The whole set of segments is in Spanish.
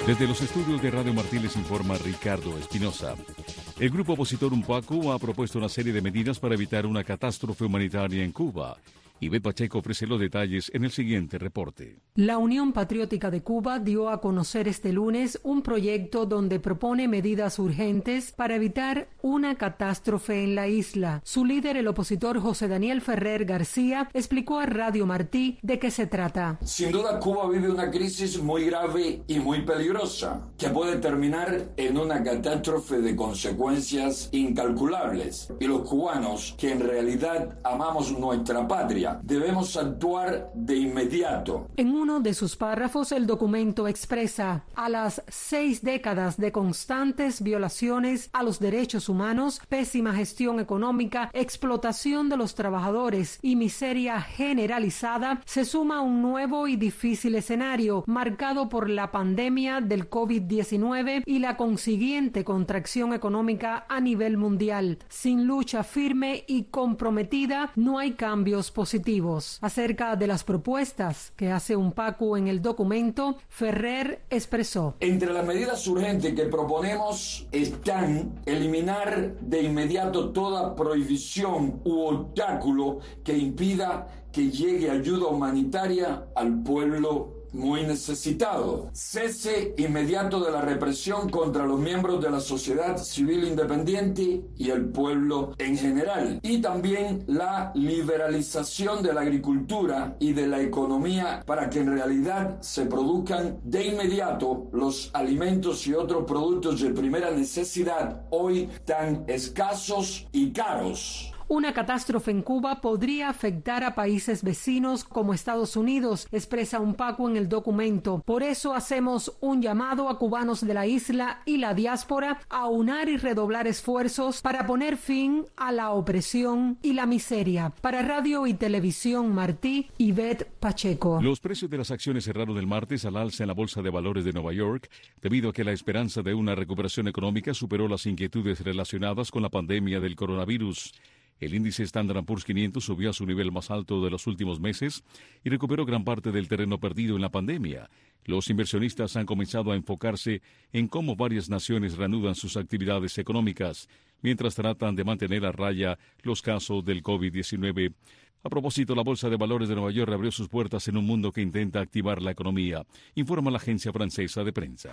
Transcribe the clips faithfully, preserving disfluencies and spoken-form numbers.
Desde los estudios de Radio Martí les informa Ricardo Espinosa. El grupo opositor UNPACU ha propuesto una serie de medidas para evitar una catástrofe humanitaria en Cuba. Ivette Pacheco ofrece los detalles en el siguiente reporte. La Unión Patriótica de Cuba dio a conocer este lunes un proyecto donde propone medidas urgentes para evitar una catástrofe en la isla. Su líder, el opositor José Daniel Ferrer García, explicó a Radio Martí de qué se trata. Sin duda, Cuba vive una crisis muy grave y muy peligrosa, que puede terminar en una catástrofe de consecuencias incalculables. Y los cubanos, que en realidad amamos nuestra patria, debemos actuar de inmediato. En uno de sus párrafos, el documento expresa: a las seis décadas de constantes violaciones a los derechos humanos, pésima gestión económica, explotación de los trabajadores y miseria generalizada, se suma un nuevo y difícil escenario marcado por la pandemia del COVID diecinueve y la consiguiente contracción económica a nivel mundial. Sin lucha firme y comprometida, no hay cambios positivos. Acerca de las propuestas que hace UNPACU en el documento, Ferrer expresó: entre las medidas urgentes que proponemos están eliminar de inmediato toda prohibición u obstáculo que impida que llegue ayuda humanitaria al pueblo muy necesitado. Cese inmediato de la represión contra los miembros de la sociedad civil independiente y el pueblo en general. Y también la liberalización de la agricultura y de la economía para que en realidad se produzcan de inmediato los alimentos y otros productos de primera necesidad hoy tan escasos y caros. Una catástrofe en Cuba podría afectar a países vecinos como Estados Unidos, expresa UNPACU en el documento. Por eso hacemos un llamado a cubanos de la isla y la diáspora a unar y redoblar esfuerzos para poner fin a la opresión y la miseria. Para Radio y Televisión Martí, Ivette Pacheco. Los precios de las acciones cerraron el martes al alza en la Bolsa de Valores de Nueva York, debido a que la esperanza de una recuperación económica superó las inquietudes relacionadas con la pandemia del coronavirus. El índice Standard and Poor's quinientos subió a su nivel más alto de los últimos meses y recuperó gran parte del terreno perdido en la pandemia. Los inversionistas han comenzado a enfocarse en cómo varias naciones reanudan sus actividades económicas, mientras tratan de mantener a raya los casos del COVID diecinueve. A propósito, la Bolsa de Valores de Nueva York abrió sus puertas en un mundo que intenta activar la economía, informa la agencia francesa de prensa.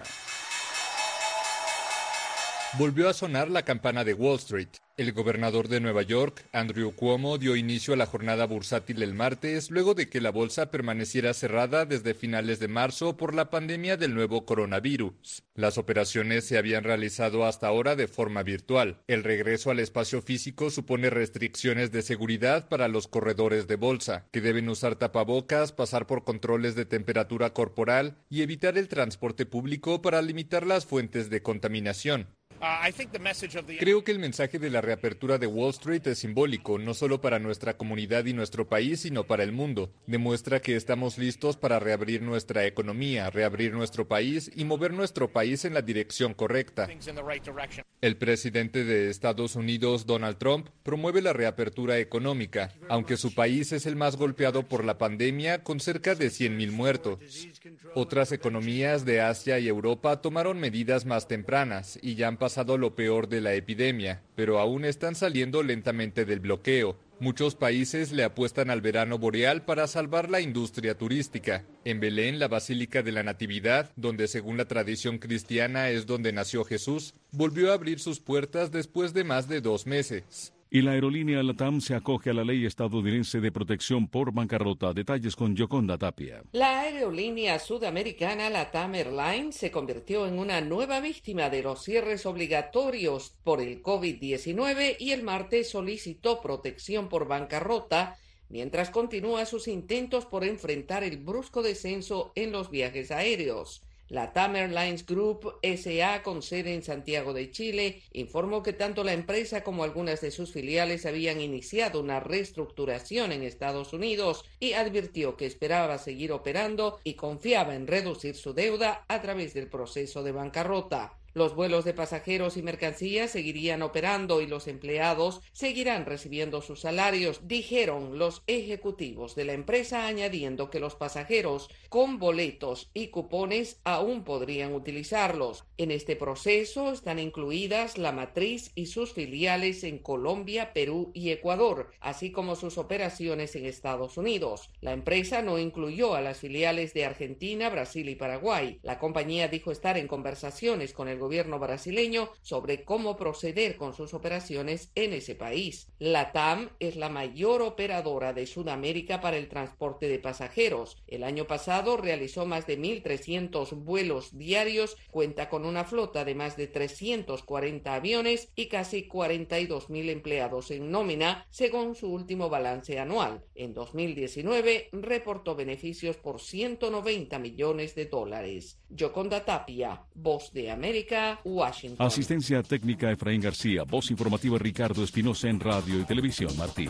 Volvió a sonar la campana de Wall Street. El gobernador de Nueva York, Andrew Cuomo, dio inicio a la jornada bursátil el martes, luego de que la bolsa permaneciera cerrada desde finales de marzo por la pandemia del nuevo coronavirus. Las operaciones se habían realizado hasta ahora de forma virtual. El regreso al espacio físico supone restricciones de seguridad para los corredores de bolsa, que deben usar tapabocas, pasar por controles de temperatura corporal y evitar el transporte público para limitar las fuentes de contaminación. Creo que el mensaje de la reapertura de Wall Street es simbólico, no solo para nuestra comunidad y nuestro país, sino para el mundo. Demuestra que estamos listos para reabrir nuestra economía, reabrir nuestro país y mover nuestro país en la dirección correcta. El presidente de Estados Unidos, Donald Trump, promueve la reapertura económica, aunque su país es el más golpeado por la pandemia, con cerca de cien mil muertos. Otras economías de Asia y Europa tomaron medidas más tempranas y ya han pasado lo peor de la epidemia, pero aún están saliendo lentamente del bloqueo. Muchos países le apuestan al verano boreal para salvar la industria turística. En Belén, la Basílica de la Natividad, donde según la tradición cristiana es donde nació Jesús, volvió a abrir sus puertas después de más de dos meses. Y la aerolínea LATAM se acoge a la ley estadounidense de protección por bancarrota. Detalles con Yoconda Tapia. La aerolínea sudamericana LATAM Airlines se convirtió en una nueva víctima de los cierres obligatorios por el COVID diecinueve y el martes solicitó protección por bancarrota, mientras continúa sus intentos por enfrentar el brusco descenso en los viajes aéreos. LATAM Airlines Group S A, con sede en Santiago de Chile, informó que tanto la empresa como algunas de sus filiales habían iniciado una reestructuración en Estados Unidos y advirtió que esperaba seguir operando y confiaba en reducir su deuda a través del proceso de bancarrota. Los vuelos de pasajeros y mercancías seguirían operando y los empleados seguirán recibiendo sus salarios, dijeron los ejecutivos de la empresa, añadiendo que los pasajeros con boletos y cupones aún podrían utilizarlos. En este proceso están incluidas la matriz y sus filiales en Colombia, Perú y Ecuador, así como sus operaciones en Estados Unidos. La empresa no incluyó a las filiales de Argentina, Brasil y Paraguay. La compañía dijo estar en conversaciones con el gobierno brasileño sobre cómo proceder con sus operaciones en ese país. LATAM es la mayor operadora de Sudamérica para el transporte de pasajeros. El año pasado realizó más de mil trescientos vuelos diarios, cuenta con una flota de más de trescientos cuarenta aviones y casi cuarenta y dos mil empleados en nómina, según su último balance anual. En dos mil diecinueve reportó beneficios por ciento noventa millones de dólares. Yoconda Tapia, Voz de América, Washington. Asistencia técnica Efraín García, voz informativa Ricardo Espinosa en radio y televisión Martí.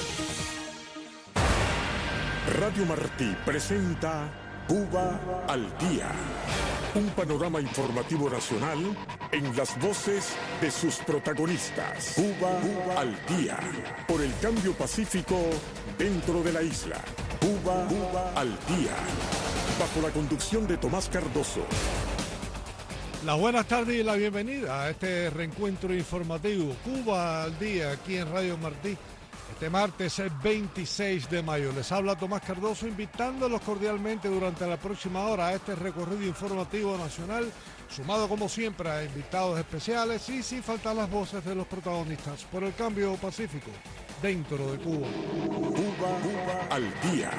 Radio Martí presenta Cuba al Día, un panorama informativo nacional en las voces de sus protagonistas. Cuba, Cuba al Día, por el cambio pacífico dentro de la isla. Cuba, Cuba al Día, bajo la conducción de Tomás Cardoso. Las buenas tardes y la bienvenida a este reencuentro informativo Cuba al Día aquí en Radio Martí. Este martes es veintiséis de mayo. Les habla Tomás Cardoso invitándolos cordialmente durante la próxima hora a este recorrido informativo nacional, sumado como siempre a invitados especiales y sin faltar las voces de los protagonistas por el cambio pacífico dentro de Cuba. Cuba, Cuba al Día.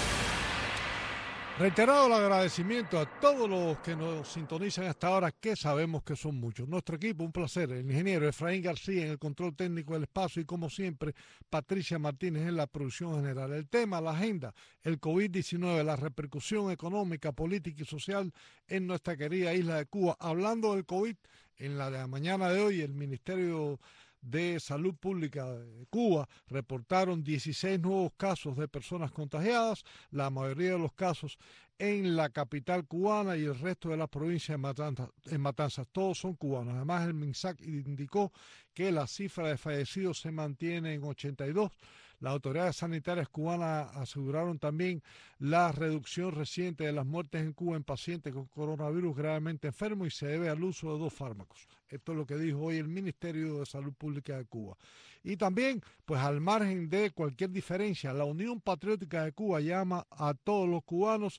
Reiterado el agradecimiento a todos los que nos sintonizan hasta ahora, que sabemos que son muchos. Nuestro equipo, un placer. El ingeniero Efraín García en el control técnico del espacio y, como siempre, Patricia Martínez en la producción general. El tema, la agenda, el COVID diecinueve, la repercusión económica, política y social en nuestra querida isla de Cuba. Hablando del COVID, en la, de la mañana de hoy, el Ministerio de Salud Pública de Cuba reportaron dieciséis nuevos casos de personas contagiadas, la mayoría de los casos en la capital cubana y el resto de las provincias en Matanzas, en Matanzas. Todos son cubanos. Además, el MINSAC indicó que la cifra de fallecidos se mantiene en ochenta y dos. Las autoridades sanitarias cubanas aseguraron también la reducción reciente de las muertes en Cuba en pacientes con coronavirus gravemente enfermos y se debe al uso de dos fármacos. Esto es lo que dijo hoy el Ministerio de Salud Pública de Cuba. Y también, pues al margen de cualquier diferencia, la Unión Patriótica de Cuba llama a todos los cubanos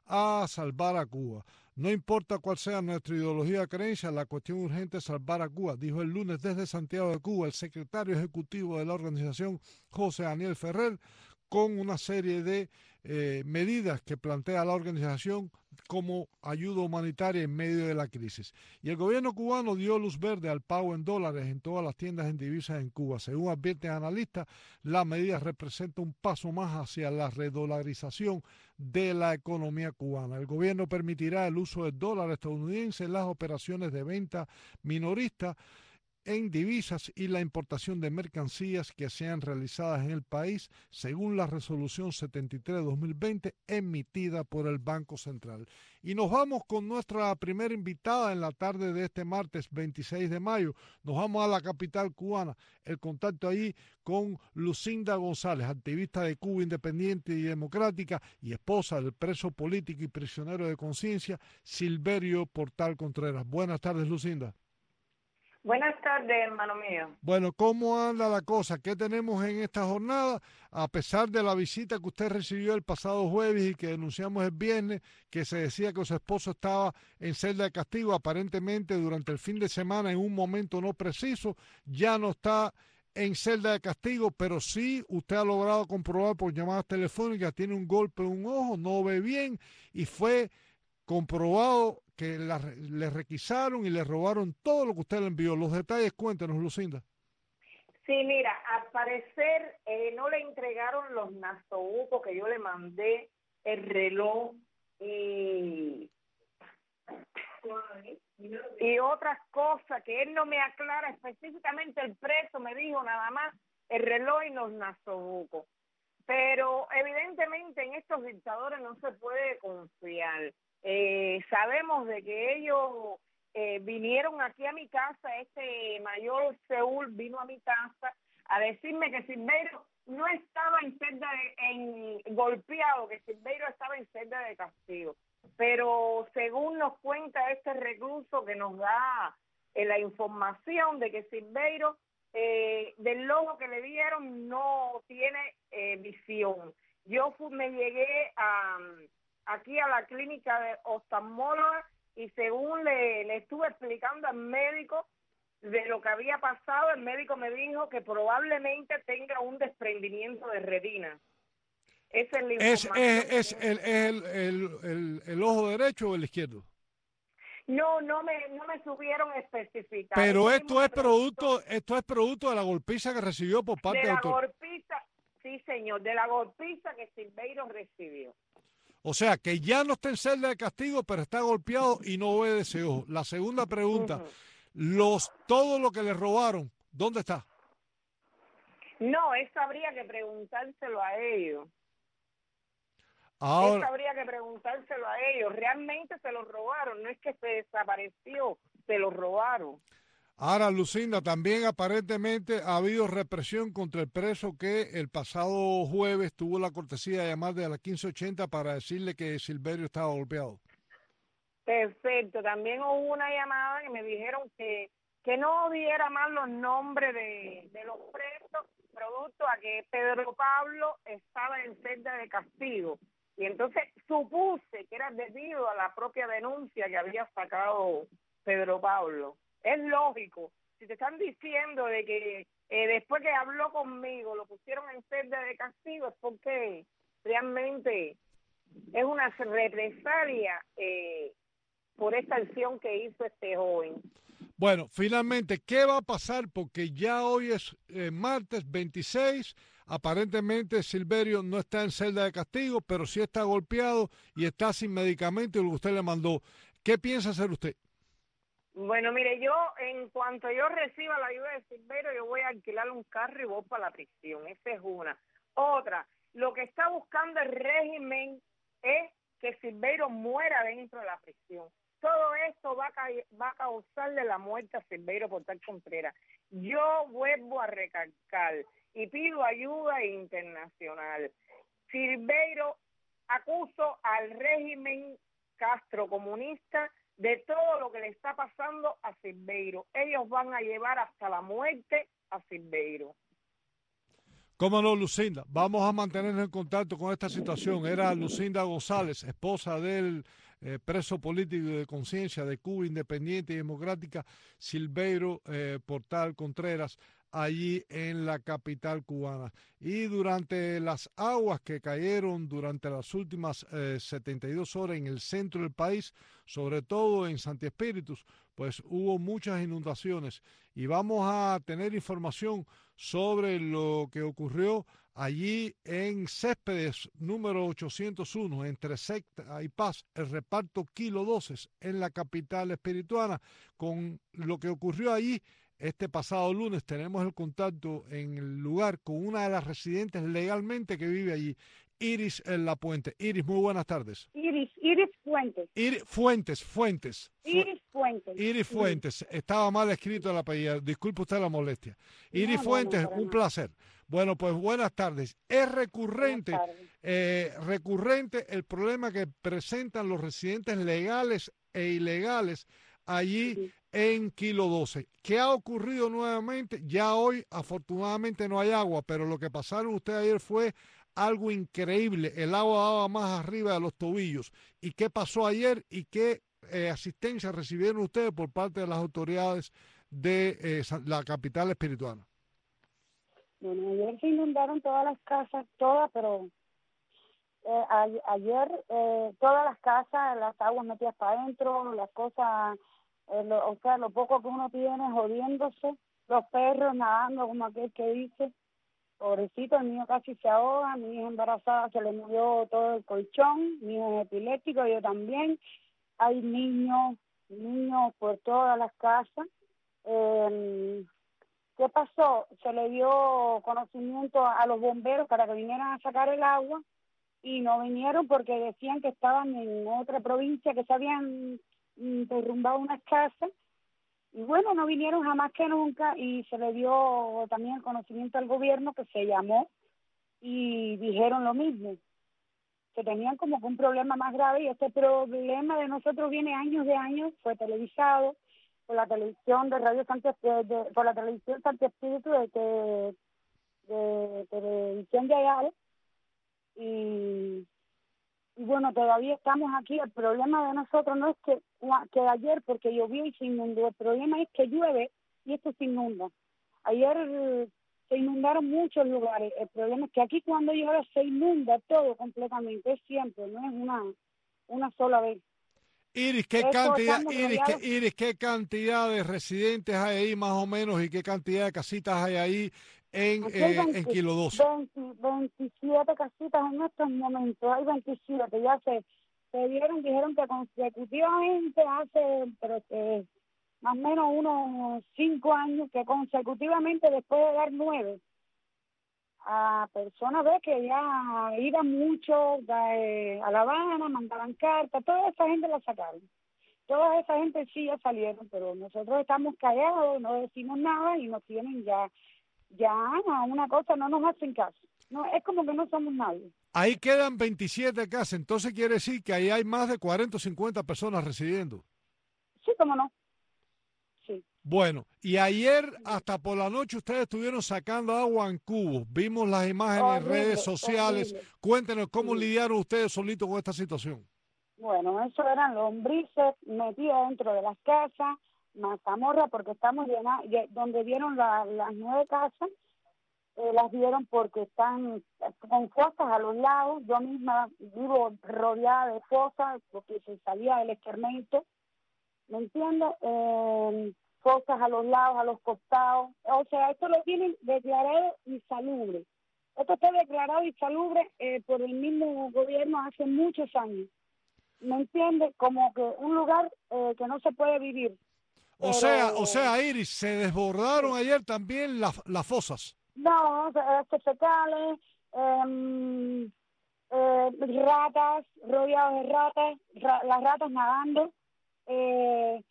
a salvar a Cuba. No importa cuál sea nuestra ideología o creencia, la cuestión urgente es salvar a Cuba, dijo el lunes desde Santiago de Cuba el secretario ejecutivo de la organización, José Daniel Ferrer, con una serie de eh, medidas que plantea la organización como ayuda humanitaria en medio de la crisis. Y el gobierno cubano dio luz verde al pago en dólares en todas las tiendas en divisas en Cuba. Según advierten analistas, la medida representa un paso más hacia la redolarización de la economía cubana. El gobierno permitirá el uso del dólar estadounidense en las operaciones de venta minorista en divisas y la importación de mercancías que sean realizadas en el país, según la resolución setenta y tres de dos mil veinte emitida por el Banco Central. Y nos vamos con nuestra primera invitada en la tarde de este martes veintiséis de mayo. Nos vamos a la capital cubana. El contacto allí con Lucinda González, activista de Cuba Independiente y Democrática y esposa del preso político y prisionero de conciencia Silverio Portal Contreras. Buenas tardes, Lucinda. Buenas tardes, hermano mío. Bueno, ¿cómo anda la cosa? ¿Qué tenemos en esta jornada? A pesar de la visita que usted recibió el pasado jueves y que denunciamos el viernes, que se decía que su esposo estaba en celda de castigo, aparentemente durante el fin de semana en un momento no preciso, ya no está en celda de castigo, pero sí usted ha logrado comprobar por llamadas telefónicas, tiene un golpe en un ojo, no ve bien y fue comprobado que la, le requisaron y le robaron todo lo que usted le envió. Los detalles, cuéntenos, Lucinda. Sí, mira, al parecer eh, no le entregaron los nasobucos que yo le mandé, el reloj y, y otras cosas que él no me aclara específicamente. El preso me dijo nada más el reloj y los nasobucos. Pero evidentemente en estos dictadores no se puede confiar. Eh, sabemos de que ellos eh, vinieron aquí a mi casa, este mayor Seúl vino a mi casa a decirme que Silverio no estaba en celda de, en golpeado, que Silverio estaba en celda de castigo. Pero según nos cuenta este recluso que nos da eh, la información de que Silverio, eh, del ojo que le dieron, no tiene eh, visión. Yo fui, me llegué a, aquí a la clínica de oftalmóloga y según le, le estuve explicando al médico de lo que había pasado, el médico me dijo que probablemente tenga un desprendimiento de retina. Esa es la información. ¿Es, es, es el, el, el, el, el ojo derecho o el izquierdo? No, no me, no me supieron especificar. Pero esto es producto, esto es producto de la golpiza que recibió por parte de del la doctor. golpiza, sí señor, de la golpiza que Silverio recibió. O sea, que ya no está en celda de castigo, pero está golpeado y no ve de ese ojo. La segunda pregunta, uh-huh. los todo lo que le robaron, ¿dónde está? No, eso habría que preguntárselo a ellos. Ahora, eso habría que preguntárselo a ellos. Realmente se lo robaron, no es que se desapareció, se lo robaron. Ahora, Lucinda, también aparentemente ha habido represión contra el preso que el pasado jueves tuvo la cortesía de llamar de la quince ochenta para decirle que Silverio estaba golpeado. Perfecto, también hubo una llamada que me dijeron que, que no diera más los nombres de, de los presos, producto a que Pedro Pablo estaba en celda de castigo. Y entonces supuse que era debido a la propia denuncia que había sacado Pedro Pablo. Es lógico, si te están diciendo de que eh, después que habló conmigo lo pusieron en celda de castigo, es porque realmente es una represalia eh, por esta acción que hizo este joven. Bueno, finalmente, ¿qué va a pasar? Porque ya hoy es eh, martes veintiséis, aparentemente Silverio no está en celda de castigo, pero sí está golpeado y está sin medicamento y lo que usted le mandó. ¿Qué piensa hacer usted? Bueno, mire, yo en cuanto yo reciba la ayuda de Silverio, yo voy a alquilar un carro y voy para la prisión. Esa es una. Otra, lo que está buscando el régimen es que Silverio muera dentro de la prisión. Todo esto va a, ca va a causarle la muerte a Silverio Portal Contreras. Yo vuelvo a recalcar y pido ayuda internacional. Silverio acuso al régimen castrocomunista de todo lo que le está pasando a Silverio. Ellos van a llevar hasta la muerte a Silverio. Cómo no, Lucinda. Vamos a mantenernos en contacto con esta situación. Era Lucinda González, esposa del eh, preso político de conciencia de Cuba Independiente y Democrática, Silverio eh, Portal Contreras, allí en la capital cubana. Y durante las aguas que cayeron durante las últimas eh, setenta y dos horas en el centro del país, sobre todo en Santi Espíritus, pues hubo muchas inundaciones y vamos a tener información sobre lo que ocurrió allí en Céspedes número ochocientos uno, entre Secta y Paz, el reparto Kilo doce en la capital espirituana, con lo que ocurrió allí. Este pasado lunes tenemos el contacto en el lugar con una de las residentes legalmente que vive allí, Iris en La Puente. Iris, muy buenas tardes. Iris, Iris Fuentes. Iris Fuentes, Fuentes. Iris Fuentes. Iris Fuentes. Estaba mal escrito el apellido. Disculpe usted la molestia. Iris no, Fuentes, no, no, un no. placer. Bueno, pues buenas tardes. Es recurrente, eh, recurrente el problema que presentan los residentes legales e ilegales allí sí. en Kilo doce. ¿Qué ha ocurrido nuevamente? Ya hoy afortunadamente no hay agua, pero lo que pasaron ustedes ayer fue algo increíble. El agua daba más arriba de los tobillos. ¿Y qué pasó ayer y qué eh, asistencia recibieron ustedes por parte de las autoridades de eh, la capital espirituana? Bueno, ayer se inundaron todas las casas, todas, pero eh, a, ayer eh, todas las casas, las aguas metidas para adentro, las cosas, eh, lo, o sea, lo poco que uno tiene jodiéndose, los perros nadando, como aquel que dice. Pobrecito, el mío casi se ahoga, mi hija embarazada se le murió todo el colchón, mi hijo es epiléptico, yo también. Hay niños, niños por todas las casas. Eh, ¿Qué pasó? Se le dio conocimiento a los bomberos para que vinieran a sacar el agua y no vinieron porque decían que estaban en otra provincia, que se habían mm, derrumbado unas casas. Y bueno, no vinieron jamás que nunca y se le dio también el conocimiento al gobierno que se llamó y dijeron lo mismo, que tenían como que un problema más grave y este problema de nosotros viene años de años, fue televisado por la televisión de Radio Santo, de, de, por la televisión Santo Espíritu de, de, de televisión de Ayala y, y bueno, todavía estamos aquí. El problema de nosotros no es que, que ayer porque llovió y se inundó, el problema es que llueve y esto se inunda. Ayer se inundaron muchos lugares, el problema es que aquí cuando llueve se inunda todo completamente, es siempre, no es una, una sola vez. Iris, ¿qué Esto cantidad, estamos Iris, qué, rodeados- Iris, qué cantidad de residentes hay ahí más o menos y qué cantidad de casitas hay ahí en, Aquí hay eh, en veinte, Kilo doce? veinte, veintisiete casitas en estos momentos, hay veintisiete, ya se, se dieron, dijeron que consecutivamente hace, pero que más o menos unos cinco años, que consecutivamente después de dar nueve a personas ve que ya iban mucho eh, a La Habana, mandaban cartas, toda esa gente la sacaron. Toda esa gente sí ya salieron, pero nosotros estamos callados, no decimos nada y nos tienen ya, ya a una cosa, no nos hacen caso. No, es como que no somos nadie. Ahí quedan veintisiete casas, entonces quiere decir que ahí hay más de cuarenta o cincuenta personas residiendo. Sí, cómo no. Sí. Bueno, y ayer hasta por la noche ustedes estuvieron sacando agua en cubos. Vimos las imágenes en Horrible, redes sociales. horrible. Cuéntenos cómo Sí. lidiaron ustedes solitos con esta situación. Bueno, eso eran lombrices metidas dentro de las casas, mazamorra, porque estamos llena, ye- donde vieron la- las nueve casas, eh, las vieron porque están con fosas a los lados. Yo misma vivo rodeada de fosas porque se salía del excremento, ¿me entiendes? Eh, fosas a los lados, a los costados. O sea, esto lo tienen declarado insalubre. Esto está declarado insalubre eh, por el mismo gobierno hace muchos años. ¿Me entiendes? Como que un lugar eh, que no se puede vivir. O Pero- sea, o sea, Iris, se desbordaron ayer también las, las fosas. No, este fecales, eh, eh, ratas, rodeados de ratas, ra- las ratas nadando, eh,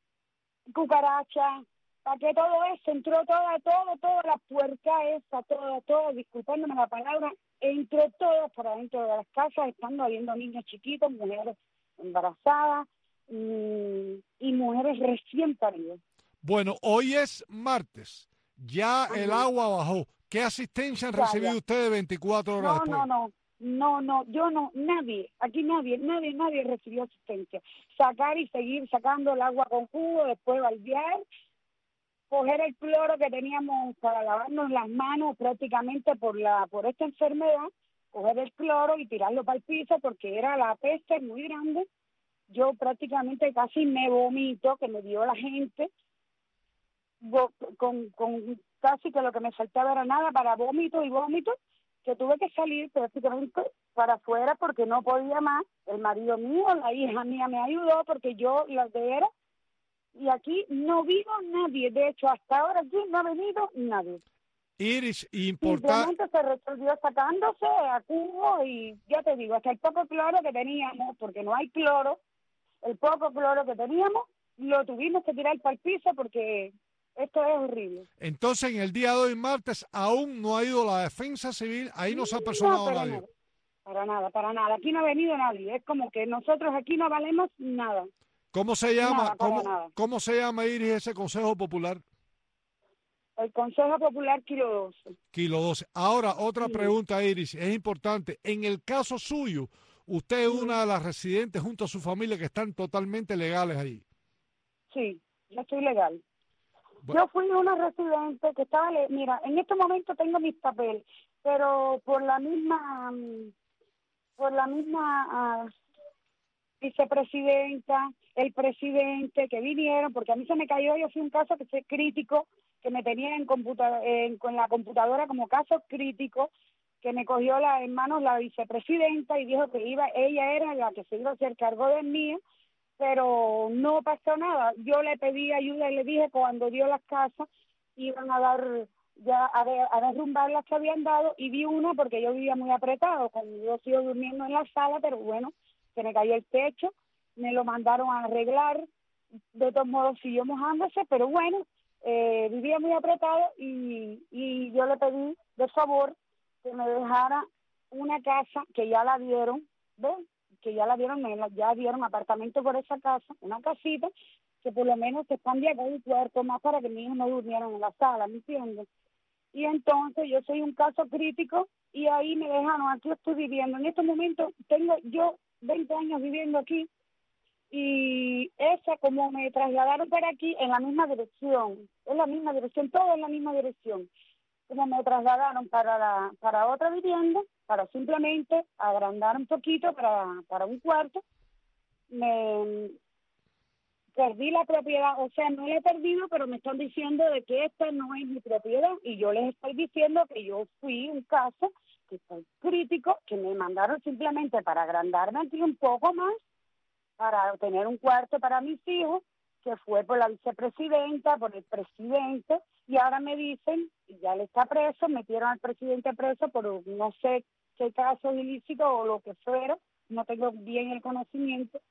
cucarachas, para que todo eso, entró toda, todo, toda la puerca esa, todo, todo, disculpándome la palabra, entró todo por adentro de las casas, estando habiendo niños chiquitos, mujeres embarazadas y, y mujeres recién paridas. Bueno, hoy es martes. Ya el Ajá. agua bajó. ¿Qué asistencia han Ya, recibido ya. ustedes veinticuatro horas No, después? no, no, no, no, yo no, nadie, aquí nadie, nadie, nadie recibió asistencia. Sacar y seguir sacando el agua con jugo, después baldear, coger el cloro que teníamos para lavarnos las manos prácticamente por la por esta enfermedad, coger el cloro y tirarlo para el piso porque era la peste muy grande. Yo prácticamente casi me vomito, que me dio la gente, Vo- con, con casi que lo que me faltaba era nada para vómito y vómito, que tuve que salir prácticamente para afuera porque no podía más. El marido mío, la hija mía me ayudó porque yo la de era, y aquí no vino nadie. De hecho, hasta ahora aquí no ha venido nadie. Iris, importante. Simplemente se resolvió sacándose a cubo y ya te digo, hasta el poco cloro que teníamos, porque no hay cloro, el poco cloro que teníamos, lo tuvimos que tirar para el piso porque esto es horrible. Entonces, en el día de hoy, martes, aún no ha ido la defensa civil, ahí no se ha No, personado para nadie. nada, para nada, para nada. Aquí no ha venido nadie. Es como que nosotros aquí no valemos nada. ¿Cómo se llama? Nada, para ¿Cómo, nada. ¿Cómo se llama, Iris, ese Consejo Popular? El Consejo Popular Kilo doce. Kilo doce. Ahora, otra Sí. pregunta, Iris, es importante. En el caso suyo, usted es una de las residentes junto a su familia que están totalmente legales ahí. Sí, yo estoy legal. Bueno. Yo fui una residente que estaba, le- mira, en este momento tengo mis papeles, pero por la misma, mm, por la misma ah, vicepresidenta, el presidente que vinieron, porque a mí se me cayó, yo fui un caso que fue crítico, que me tenía en computa, en, con la computadora como caso crítico, que me cogió la, en manos la vicepresidenta y dijo que iba, ella era la que se iba a hacer cargo de mí, pero no pasó nada. Yo le pedí ayuda y le dije cuando dio las casas iban a dar ya a, de, a derrumbar las que habían dado y vi una porque yo vivía muy apretado, como yo sigo durmiendo en la sala, pero bueno, se me cayó el techo, me lo mandaron a arreglar, de todos modos siguió mojándose, pero bueno, eh, vivía muy apretado y, y yo le pedí de favor que me dejara una casa que ya la dieron, ¿ves? Que ya la dieron, me la, ya dieron apartamento por esa casa, una casita, que por lo menos se expandía con un cuarto más para que mis hijos no durmieran en la sala, ¿me entiendes? Y entonces yo soy un caso crítico y ahí me dejaron, aquí estoy viviendo. En estos momentos tengo yo veinte años viviendo aquí y esa, como me trasladaron para aquí en la misma dirección, es la misma dirección, todo en la misma dirección. Como me trasladaron para la, para otra vivienda, para simplemente agrandar un poquito para, para un cuarto, me perdí la propiedad, o sea, no la he perdido, pero me están diciendo de que esta no es mi propiedad y yo les estoy diciendo que yo fui un caso que soy crítico, que me mandaron simplemente para agrandarme aquí un poco más, para tener un cuarto para mis hijos, que fue por la vicepresidenta, por el presidente, y ahora me dicen, ya él está preso, metieron al presidente preso por no sé qué casos ilícitos o lo que fuera, no tengo bien el conocimiento,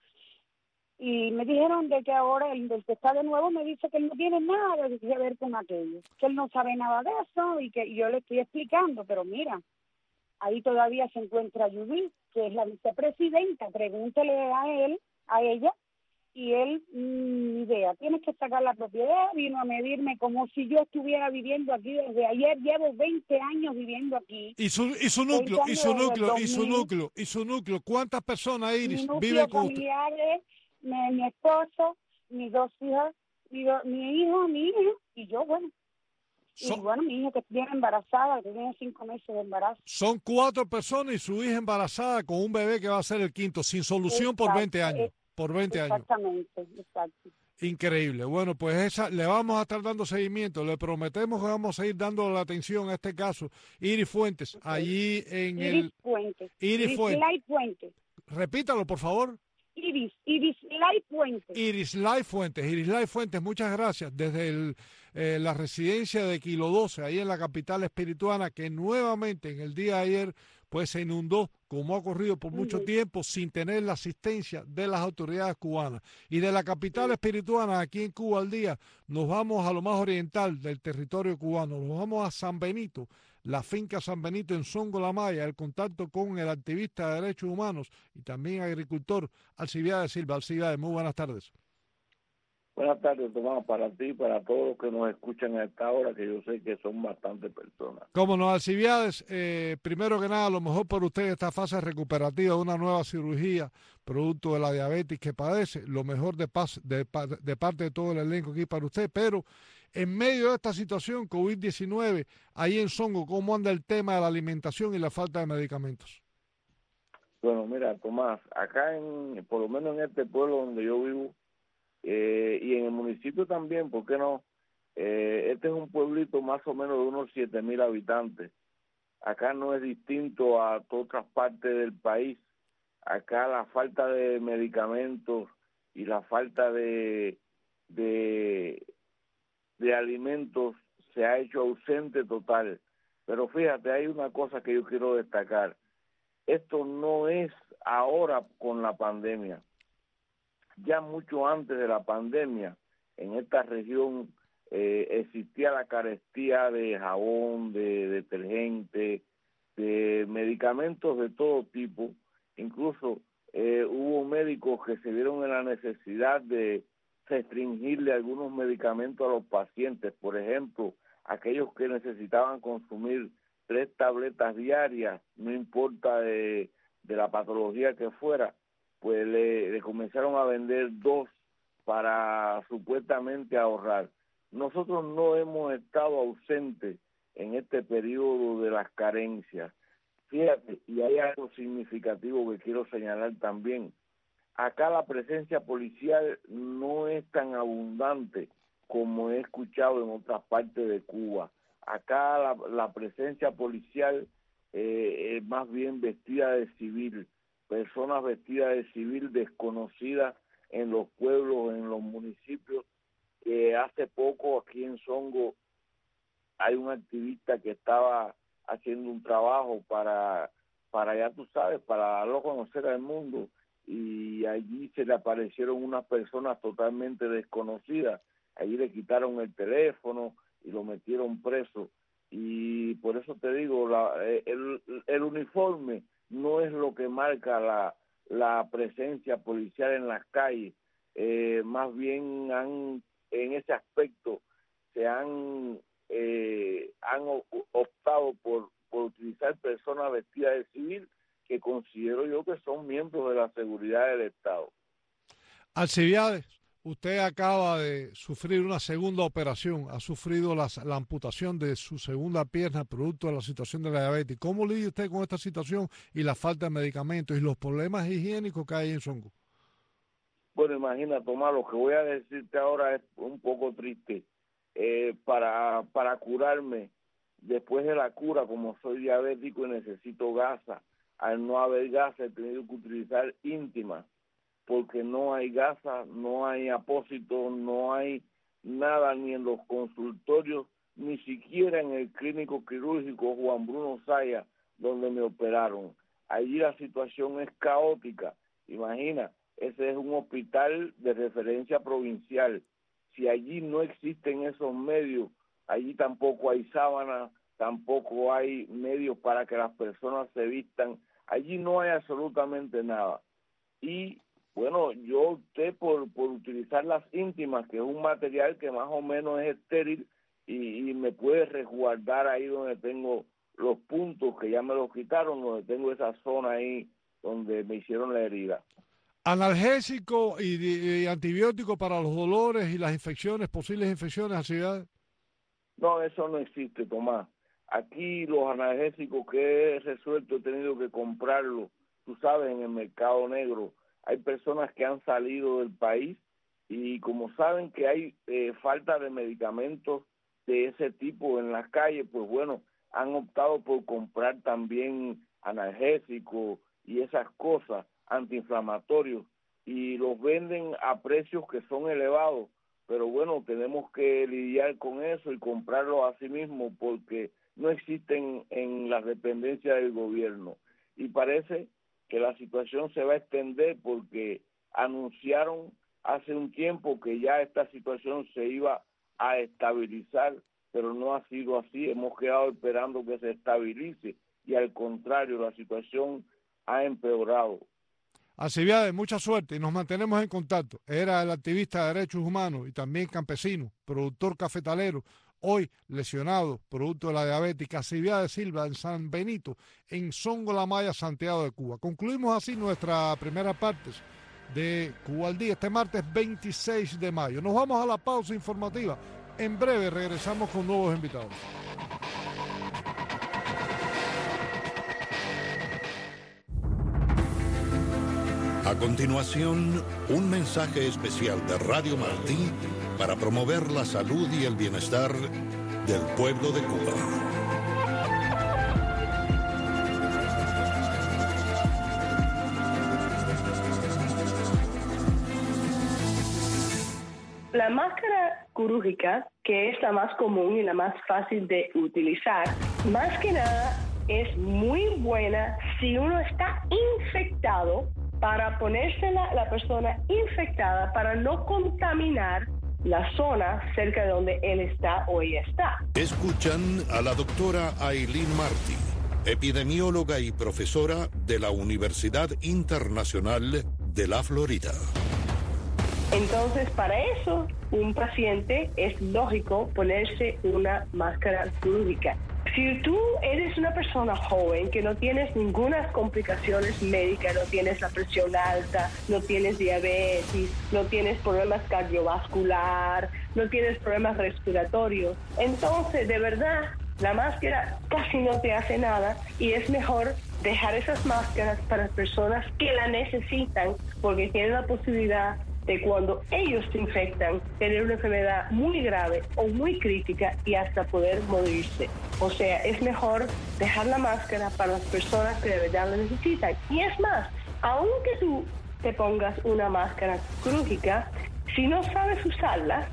y me dijeron de que ahora el del que está de nuevo me dice que él no tiene nada que ver con aquello, que él no sabe nada de eso, y que y yo le estoy explicando, pero mira, ahí todavía se encuentra Judith, que es la vicepresidenta, pregúntele a él, a ella, y él, ni idea, tienes que sacar la propiedad, vino a medirme como si yo estuviera viviendo aquí desde ayer, llevo veinte años viviendo aquí. Y su, y su núcleo, y su núcleo, y su núcleo, y su núcleo, ¿cuántas personas, Iris, viven con usted? Familiares, mi, mi esposo, mis dos hijas, mi, do, mi hijo, mi hija, y yo, bueno. Son, y bueno, mi hija que viene embarazada, que tiene cinco meses de embarazo. Son cuatro personas y su hija embarazada con un bebé que va a ser el quinto, sin solución. Exacto, por veinte años. Por veinte exactamente, años. Exactamente, exacto. Increíble. Bueno, pues esa le vamos a estar dando seguimiento. Le prometemos que vamos a ir dando la atención a este caso. Iris Fuentes, okay. Allí en Iris el... Fuentes. Iris, Iris Fuentes. Fuentes. Repítalo, por favor. Iris, Irislay Fuentes. Irislay Fuentes, Irislay Fuentes, muchas gracias. Desde el, eh, la residencia de Kilo doce, ahí en la capital espirituana, que nuevamente en el día de ayer pues se inundó, como ha ocurrido por mucho uh-huh. tiempo, sin tener la asistencia de las autoridades cubanas. Y de la capital uh-huh. espirituana, aquí en Cuba al día, nos vamos a lo más oriental del territorio cubano, nos vamos a San Benito, la finca San Benito en Songo La Maya, el contacto con el activista de derechos humanos y también agricultor Alcibiades Silva. Alcibiades, muy buenas tardes. Buenas tardes, Tomás, para ti y para todos los que nos escuchan a esta hora, que yo sé que son bastantes personas. Cómo no, Alcibiades, eh, primero que nada, lo mejor por usted esta fase recuperativa de una nueva cirugía, producto de la diabetes que padece, lo mejor de, pas, de, de parte de todo el elenco aquí para usted, pero en medio de esta situación COVID diecinueve, ahí en Songo, ¿cómo anda el tema de la alimentación y la falta de medicamentos? Bueno, mira, Tomás, acá en, por lo menos en este pueblo donde yo vivo, eh, y en el municipio también, ¿por qué no? Eh, este es un pueblito más o menos de unos siete mil habitantes. Acá no es distinto a otras partes del país. Acá la falta de medicamentos y la falta de, de, de alimentos se ha hecho ausente total. Pero fíjate, hay una cosa que yo quiero destacar. Esto no es ahora con la pandemia. Ya mucho antes de la pandemia, en esta región eh, existía la carestía de jabón, de detergente, de medicamentos de todo tipo. Incluso eh, hubo médicos que se vieron en la necesidad de restringirle algunos medicamentos a los pacientes. Por ejemplo, aquellos que necesitaban consumir tres tabletas diarias, no importa de, de la patología que fuera, pues le, le comenzaron a vender dos para supuestamente ahorrar. Nosotros no hemos estado ausentes en este periodo de las carencias. Fíjate, y hay algo significativo que quiero señalar también. Acá la presencia policial no es tan abundante como he escuchado en otras partes de Cuba. Acá la, la presencia policial eh, es más bien vestida de civil, personas vestidas de civil desconocidas en los pueblos, en los municipios. Eh, hace poco aquí en Songo hay un activista que estaba haciendo un trabajo para, para ya tú sabes, para darlo a conocer al mundo, y allí se le aparecieron unas personas totalmente desconocidas. Allí le quitaron el teléfono y lo metieron preso. Y por eso te digo, la, el, el uniforme no es lo que marca la, la presencia policial en las calles. Eh, más bien han, en ese aspecto se han, eh, han optado por, por utilizar personas vestidas de civil, que considero yo que son miembros de la seguridad del Estado. Alcibiades, usted acaba de sufrir una segunda operación, ha sufrido la, la amputación de su segunda pierna producto de la situación de la diabetes. ¿Cómo lidia usted con esta situación y la falta de medicamentos y los problemas higiénicos que hay en Songo? Bueno, imagina, Tomás, lo que voy a decirte ahora es un poco triste. Eh, para, para curarme, después de la cura, como soy diabético y necesito gasa, al no haber gasa he tenido que utilizar íntima, porque no hay gasa, no hay apósito, no hay nada ni en los consultorios, ni siquiera en el clínico quirúrgico Juan Bruno Saya, donde me operaron. Allí la situación es caótica. Imagina, ese es un hospital de referencia provincial. Si allí no existen esos medios, allí tampoco hay sábanas, tampoco hay medios para que las personas se vistan. Allí no hay absolutamente nada. Y bueno, yo opté por, por utilizar las íntimas, que es un material que más o menos es estéril y, y me puede resguardar ahí donde tengo los puntos, que ya me los quitaron, donde tengo esa zona ahí donde me hicieron la herida. ¿Analgésico y, y antibiótico para los dolores y las infecciones, posibles infecciones, Alcibiades? No, eso no existe, Tomás. Aquí los analgésicos que he resuelto he tenido que comprarlos, tú sabes, en el mercado negro. Hay personas que han salido del país y como saben que hay eh, falta de medicamentos de ese tipo en las calles, pues bueno, han optado por comprar también analgésicos y esas cosas, antiinflamatorios, y los venden a precios que son elevados. Pero bueno, tenemos que lidiar con eso y comprarlo a sí mismo porque no existen en las dependencias del gobierno. Y parece que la situación se va a extender porque anunciaron hace un tiempo que ya esta situación se iba a estabilizar, pero no ha sido así. Hemos quedado esperando que se estabilice y al contrario, la situación ha empeorado. Alcibiades, mucha suerte y nos mantenemos en contacto. Era el activista de derechos humanos y también campesino, productor cafetalero, hoy lesionado producto de la diabetes. Alcibiades Silva en San Benito, en Songo La Maya, Santiago de Cuba. Concluimos así nuestra primera parte de Cuba al Día, este martes veintiséis de mayo. Nos vamos a la pausa informativa. En breve regresamos con nuevos invitados. A continuación, un mensaje especial de Radio Martí para promover la salud y el bienestar del pueblo de Cuba. La máscara quirúrgica, que es la más común y la más fácil de utilizar, más que nada es muy buena si uno está infectado, para ponérsela la persona infectada para no contaminar la zona cerca de donde él está o ella está. Escuchan a la doctora Aileen Martí, epidemióloga y profesora de la Universidad Internacional de la Florida. Entonces, para eso, un paciente es lógico ponerse una máscara quirúrgica. Si tú eres una persona joven que no tienes ninguna complicaciones médicas, no tienes la presión alta, no tienes diabetes, no tienes problemas cardiovasculares, no tienes problemas respiratorios, entonces de verdad la máscara casi no te hace nada y es mejor dejar esas máscaras para personas que la necesitan porque tienen la posibilidad de cuando ellos se infectan, tener una enfermedad muy grave o muy crítica y hasta poder morirse. O sea, es mejor dejar la máscara para las personas que de verdad la necesitan. Y es más, aunque tú te pongas una máscara quirúrgica, si no sabes usarla,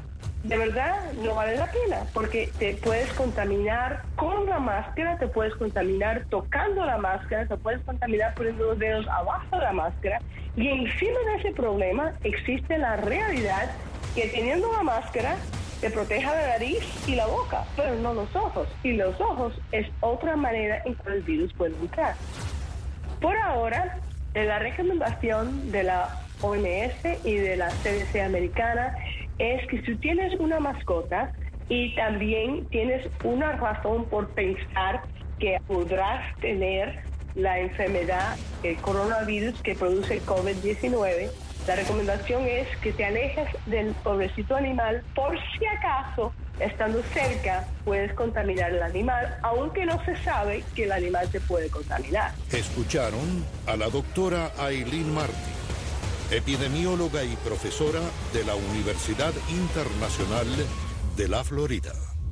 de verdad no vale la pena, porque te puedes contaminar con la máscara, te puedes contaminar tocando la máscara, te puedes contaminar poniendo los dedos abajo de la máscara, y encima de ese problema existe la realidad que teniendo la máscara te proteja la nariz y la boca, pero no los ojos, y los ojos es otra manera en que el virus puede entrar. Por ahora, la recomendación de la O M S y de la C D C americana es que si tienes una mascota y también tienes una razón por pensar que podrás tener la enfermedad, el coronavirus que produce COVID diecinueve, la recomendación es que te alejes del pobrecito animal por si acaso, estando cerca, puedes contaminar al animal, aunque no se sabe que el animal te puede contaminar. Escucharon a la doctora Aileen Martí, epidemióloga y profesora de la Universidad Internacional de la Florida.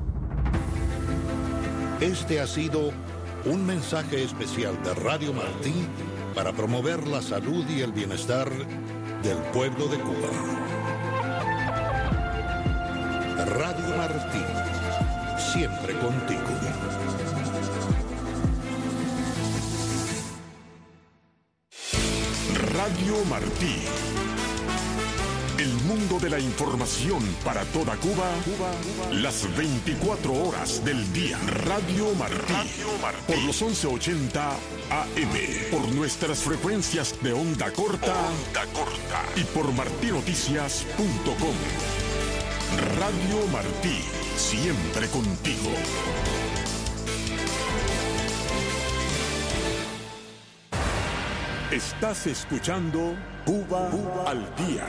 Este ha sido un mensaje especial de Radio Martí para promover la salud y el bienestar del pueblo de Cuba. Radio Martí, siempre contigo. Radio Martí. El mundo de la información para toda Cuba, Cuba, Cuba. Las veinticuatro horas del día. Radio Martí. Radio Martí. Por los once ochenta A M. Por nuestras frecuencias de onda corta. Onda corta. Y por martí noticias punto com. Radio Martí. Siempre contigo. Estás escuchando Cuba, Cuba al día.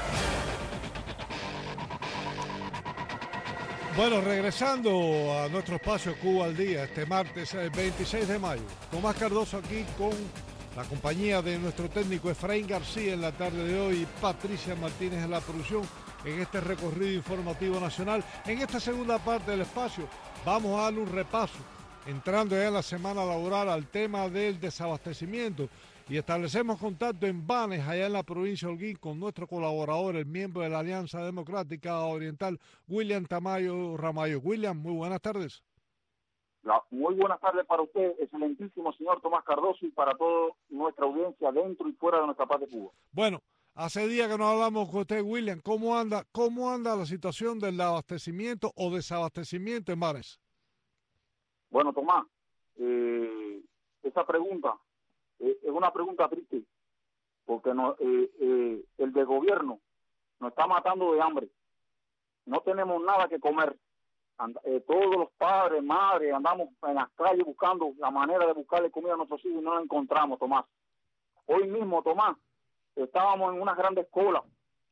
Bueno, regresando a nuestro espacio Cuba al día, este martes veintiséis de mayo. Tomás Cardoso aquí con la compañía de nuestro técnico Efraín García en la tarde de hoy y Patricia Martínez en la producción en este recorrido informativo nacional. En esta segunda parte del espacio vamos a darle un repaso, entrando ya en la semana laboral, al tema del desabastecimiento. Y establecemos contacto en Banes, allá en la provincia de Holguín, con nuestro colaborador, el miembro de la Alianza Democrática Oriental, William Tamayo Ramallo. William, muy buenas tardes. La, muy buenas tardes para usted, excelentísimo señor Tomás Cardoso, y para toda nuestra audiencia dentro y fuera de nuestra paz de Cuba. Bueno, hace días que no hablamos con usted, William. ¿Cómo anda, cómo anda la situación del abastecimiento o desabastecimiento en Banes? Bueno, Tomás, eh, esa pregunta es una pregunta triste, porque no, eh, eh, el de gobierno nos está matando de hambre. No tenemos nada que comer. And, eh, todos los padres, madres, andamos en las calles buscando la manera de buscarle comida a nuestros hijos y no la encontramos, Tomás. Hoy mismo, Tomás, estábamos en unas grandes colas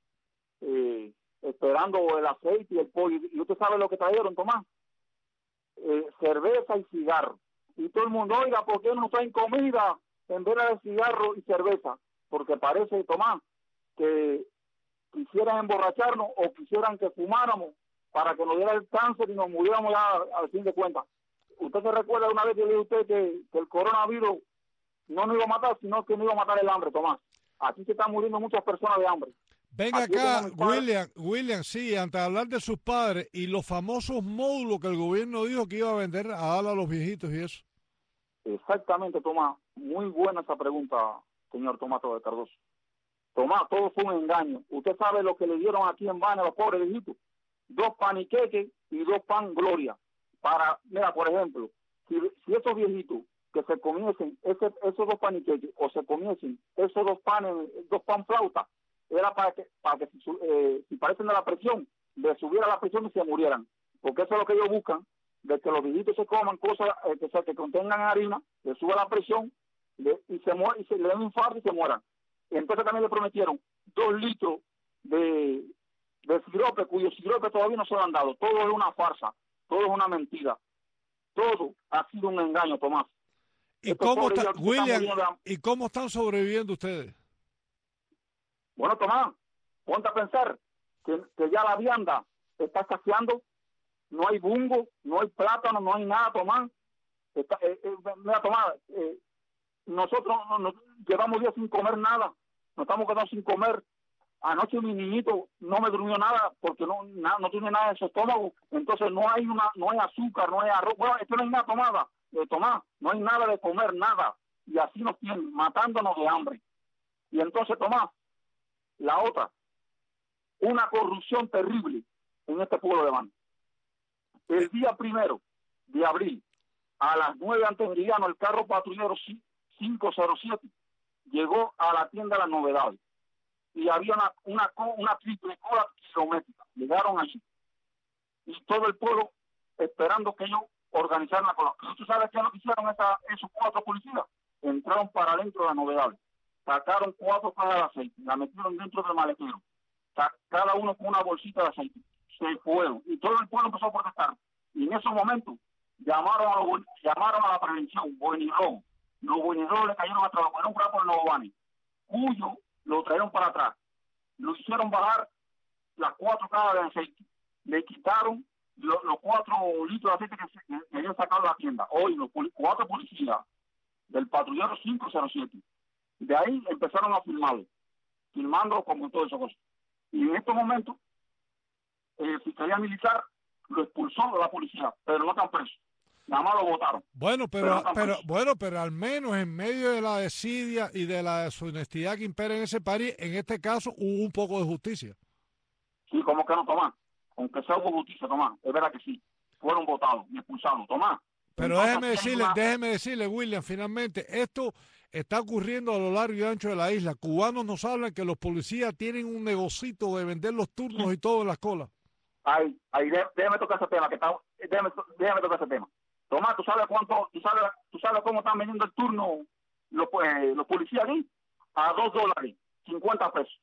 eh, esperando el aceite y el pollo. ¿Y usted sabe lo que trajeron, Tomás? Eh, cerveza y cigarro. Y todo el mundo, oiga, ¿por qué no traen comida en vez de cigarro y cerveza? Porque parece, Tomás, que quisieran emborracharnos o quisieran que fumáramos para que nos diera el cáncer y nos muriéramos ya al fin de cuentas. ¿Usted se recuerda una vez que le dije a usted que, que el coronavirus no nos iba a matar, sino que nos iba a matar el hambre, Tomás? Aquí se están muriendo muchas personas de hambre. Venga acá, William, William, sí, antes de hablar de sus padres y los famosos módulos que el gobierno dijo que iba a vender a darle a los viejitos y eso. Exactamente, Tomás. Muy buena esa pregunta, señor Tomás de Cardoso. Tomás, todo fue un engaño. Usted sabe lo que le dieron aquí en Banes a los pobres viejitos. Dos paniqueques y dos pan Gloria. Para, mira, por ejemplo, si, si esos viejitos que se comiesen ese, esos dos paniqueques o se comiesen esos dos panes, dos pan flauta, era para que, para que eh, si parecen de la presión, le subiera la presión y se murieran. Porque eso es lo que ellos buscan, de que los viejitos se coman cosas eh, que, que contengan harina, le suba la presión le, y se muere, y se le den un infarto y se mueran. Y entonces también le prometieron dos litros de, de sirope, cuyo sirope todavía no se lo han dado. Todo es una farsa, todo es una mentira. Todo ha sido un engaño, Tomás. ¿Y cómo, está, William, ¿Y cómo están sobreviviendo ustedes? Bueno, Tomás, ponte a pensar que, que ya la vianda está escaseando. No hay bungo, no hay plátano, no hay nada, Tomás. Está, eh, eh, mira, Tomás, eh, nosotros no, no, llevamos días sin comer nada. Nos estamos quedando sin comer. anoche mi niñito no me durmió nada porque no na, no tiene nada en su estómago, entonces no hay una no hay azúcar, no hay arroz, bueno, esto no hay nada tomada, de tomar, no hay nada de comer, nada, y así nos tienen, matándonos de hambre. Y entonces, Tomás, la otra, una corrupción terrible en este pueblo de Baní. El día primero de abril, a las nueve antes de meridiano, el carro patrullero cinco cero siete llegó a la tienda de las novedades y había una, una, una triple cola kilométrica. Llegaron allí y todo el pueblo esperando que ellos organizaran la cola. ¿Tú sabes qué es lo que hicieron esa, esos cuatro policías? Entraron para dentro de las novedades, sacaron cuatro cajas de aceite, la metieron dentro del maletero, cada uno con una bolsita de aceite, se fueron y todo el pueblo empezó a protestar. Y en esos momentos llamaron a, los, llamaron a la prevención, Buenirrojo. Los Buenirrojos le cayeron a trabajo, era un rapo de Nuevo Baní, cuyo lo trajeron para atrás, lo hicieron bajar las cuatro cajas de aceite, le quitaron lo, los cuatro litros de aceite que, se, que habían sacado de la tienda. Hoy los cuatro policías del patrullero cinco cero siete, de ahí empezaron a filmarlo, filmando como todo eso. Y en estos momentos, el Fiscalía Militar lo expulsó de la policía, pero no están presos. Nada más lo votaron. Bueno, pero, pero, pero bueno, pero al menos en medio de la desidia y de la deshonestidad que impera en ese país, en este caso hubo un poco de justicia. Sí, como que no, Tomás. Aunque sea hubo justicia, Tomás. Es verdad que sí. Fueron votados y expulsados, Tomás. Pero Entonces, déjeme decirle, una... déjeme decirle, William, finalmente, esto está ocurriendo a lo largo y ancho de la isla. Cubanos nos hablan que los policías tienen un negocito de vender los turnos sí. y todo en las colas. Ay, ay, déjame tocar ese tema, que está, déjame, déjame tocar ese tema. Tomás, ¿tú sabes cuánto, tú sabes, tú sabes cómo están vendiendo el turno los, pues, los policías aquí? A dos dólares, cincuenta pesos.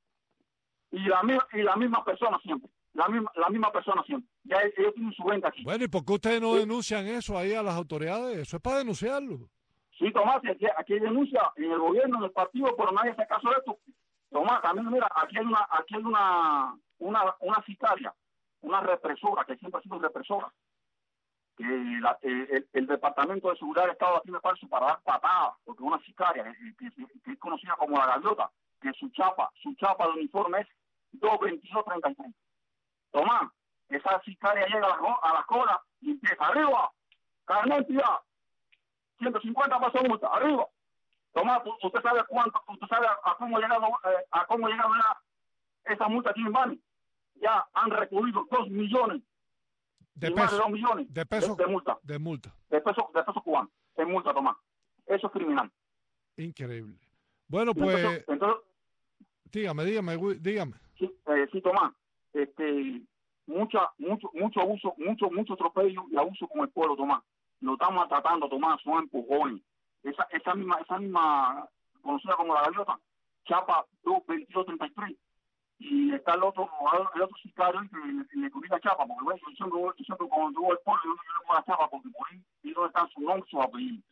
Y la, y la misma persona siempre, la misma, la misma persona siempre. Ya ellos tienen su venta aquí. Bueno, ¿y por qué ustedes no sí. denuncian eso ahí a las autoridades? Eso es para denunciarlo. Sí, Tomás, aquí, aquí hay denuncia en el gobierno, en el partido, pero nadie hace caso de esto. Tomás, también mira, aquí hay una, aquí hay una, una, una sicaria, una represora, que siempre ha sido represora. Que la, el, el Departamento de Seguridad del Estado aquí me parece para dar patadas, porque una sicaria que, que, que es conocida como la gaviota, que su chapa, su chapa de uniforme es dos veintidós treinta y tres. Tomás, esa sicaria llega a la, a la cola y empieza, arriba, carnetía, ciento cincuenta pesos multa, arriba. Tomás, usted sabe cuánto, usted sabe a, a cómo ha llegado, eh, a cómo ha llegado ya esa multa aquí en Baní. Ya han recurrido dos millones. De y peso, más de dos millones de, peso, de, de multa. De multa. De peso, de peso cubano. Es multa, Tomás. Eso es criminal. Increíble. Bueno, pues... Entonces, entonces, dígame, dígame, dígame. Sí, eh, sí, Tomás. Este, mucha, mucho, mucho abuso, mucho, mucho atropello y abuso con el pueblo, Tomás. Lo están maltratando, Tomás, son empujones. Esa, esa misma, esa misma, conocida como la gaviota, chapa dos veintidós treinta y tres. Y está el otro, el otro sicario que le, le cubrí la chapa, porque bueno, yo siempre, yo siempre cuando tuvo el pueblo, yo le pongo la chapa, porque por ahí y donde están sus nombres, sus apellidos.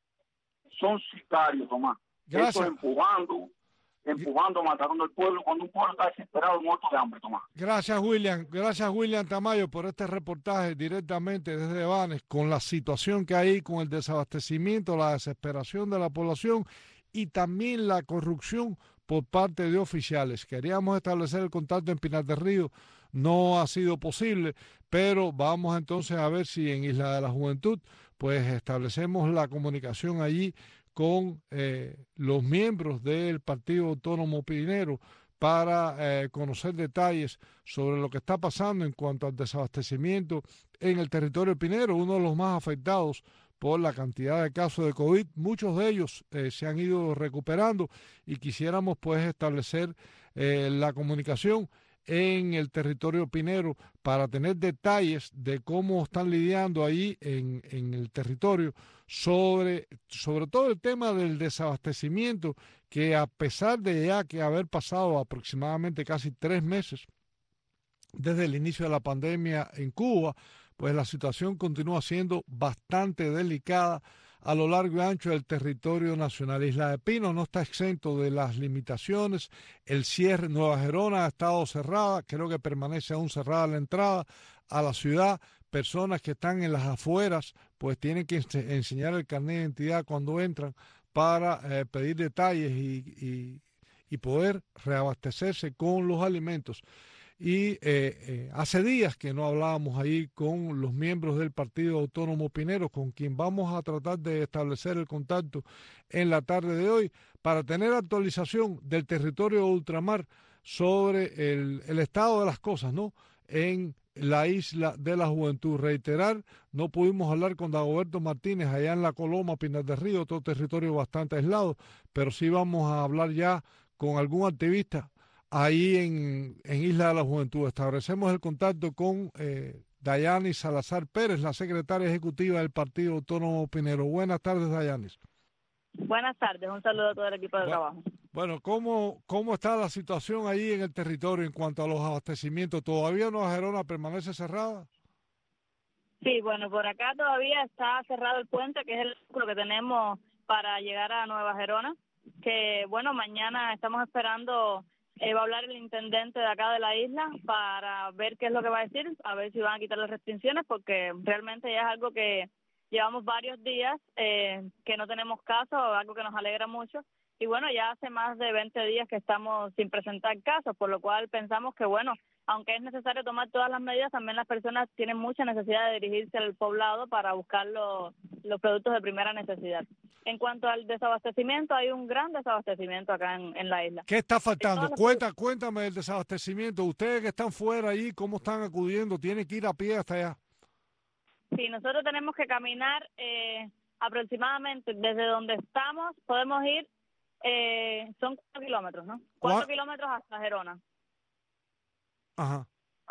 Son sicarios, Tomás. Gracias. Esto empujando, empujando, matando al pueblo, cuando un pueblo está desesperado, muerto de hambre, Tomás. Gracias, William. Gracias, William Tamayo, por este reportaje directamente desde Baní, con la situación que hay, con el desabastecimiento, la desesperación de la población y también la corrupción por parte de oficiales. Queríamos establecer el contacto en Pinar del Río, no ha sido posible, pero vamos entonces a ver si en Isla de la Juventud pues establecemos la comunicación allí con eh, los miembros del Partido Autónomo Pinero para eh, conocer detalles sobre lo que está pasando en cuanto al desabastecimiento en el territorio pinero, uno de los más afectados por la cantidad de casos de COVID. Muchos de ellos eh, se han ido recuperando y quisiéramos pues establecer eh, la comunicación en el territorio pinero para tener detalles de cómo están lidiando ahí en, en el territorio sobre, sobre todo el tema del desabastecimiento, que a pesar de ya que haber pasado aproximadamente casi tres meses desde el inicio de la pandemia en Cuba, pues la situación continúa siendo bastante delicada a lo largo y ancho del territorio nacional. Isla de Pino no está exento de las limitaciones, el cierre, Nueva Gerona ha estado cerrada, creo que permanece aún cerrada la entrada a la ciudad. Personas que están en las afueras pues tienen que enseñar el carnet de identidad cuando entran para eh, pedir detalles y, y, y poder reabastecerse con los alimentos. Y eh, eh, hace días que no hablábamos ahí con los miembros del Partido Autónomo Pinero, con quien vamos a tratar de establecer el contacto en la tarde de hoy para tener actualización del territorio de ultramar sobre el, el estado de las cosas, ¿no?, en la isla de la Juventud. Reiterar, no pudimos hablar con Dagoberto Martínez allá en La Coloma, Pinar del Río, otro territorio bastante aislado, pero sí vamos a hablar ya con algún activista ahí en, en Isla de la Juventud. Establecemos el contacto con eh, Dayanis Salazar Pérez, la secretaria ejecutiva del Partido Autónomo Pinero. Buenas tardes, Dayanis. Buenas tardes, un saludo a todo el equipo de bueno, trabajo. Bueno, ¿cómo, ¿cómo está la situación ahí en el territorio en cuanto a los abastecimientos? ¿Todavía Nueva Gerona permanece cerrada? Sí, bueno, por acá todavía está cerrado el puente, que es el lo que tenemos para llegar a Nueva Gerona, que bueno, mañana estamos esperando, eh, va a hablar el intendente de acá de la isla para ver qué es lo que va a decir, a ver si van a quitar las restricciones, porque realmente ya es algo que llevamos varios días eh, que no tenemos casos, algo que nos alegra mucho. Y bueno, ya hace más de veinte días que estamos sin presentar casos, por lo cual pensamos que bueno, aunque es necesario tomar todas las medidas, también las personas tienen mucha necesidad de dirigirse al poblado para buscar los, los productos de primera necesidad. En cuanto al desabastecimiento, hay un gran desabastecimiento acá en, en la isla. ¿Qué está faltando? Cuenta, cuéntame el desabastecimiento. Ustedes que están fuera ahí, ¿cómo están acudiendo? ¿Tienen que ir a pie hasta allá? Sí, nosotros tenemos que caminar eh, aproximadamente desde donde estamos, podemos ir, eh, son cuatro kilómetros, ¿no? Cuatro kilómetros hasta Gerona. Ajá.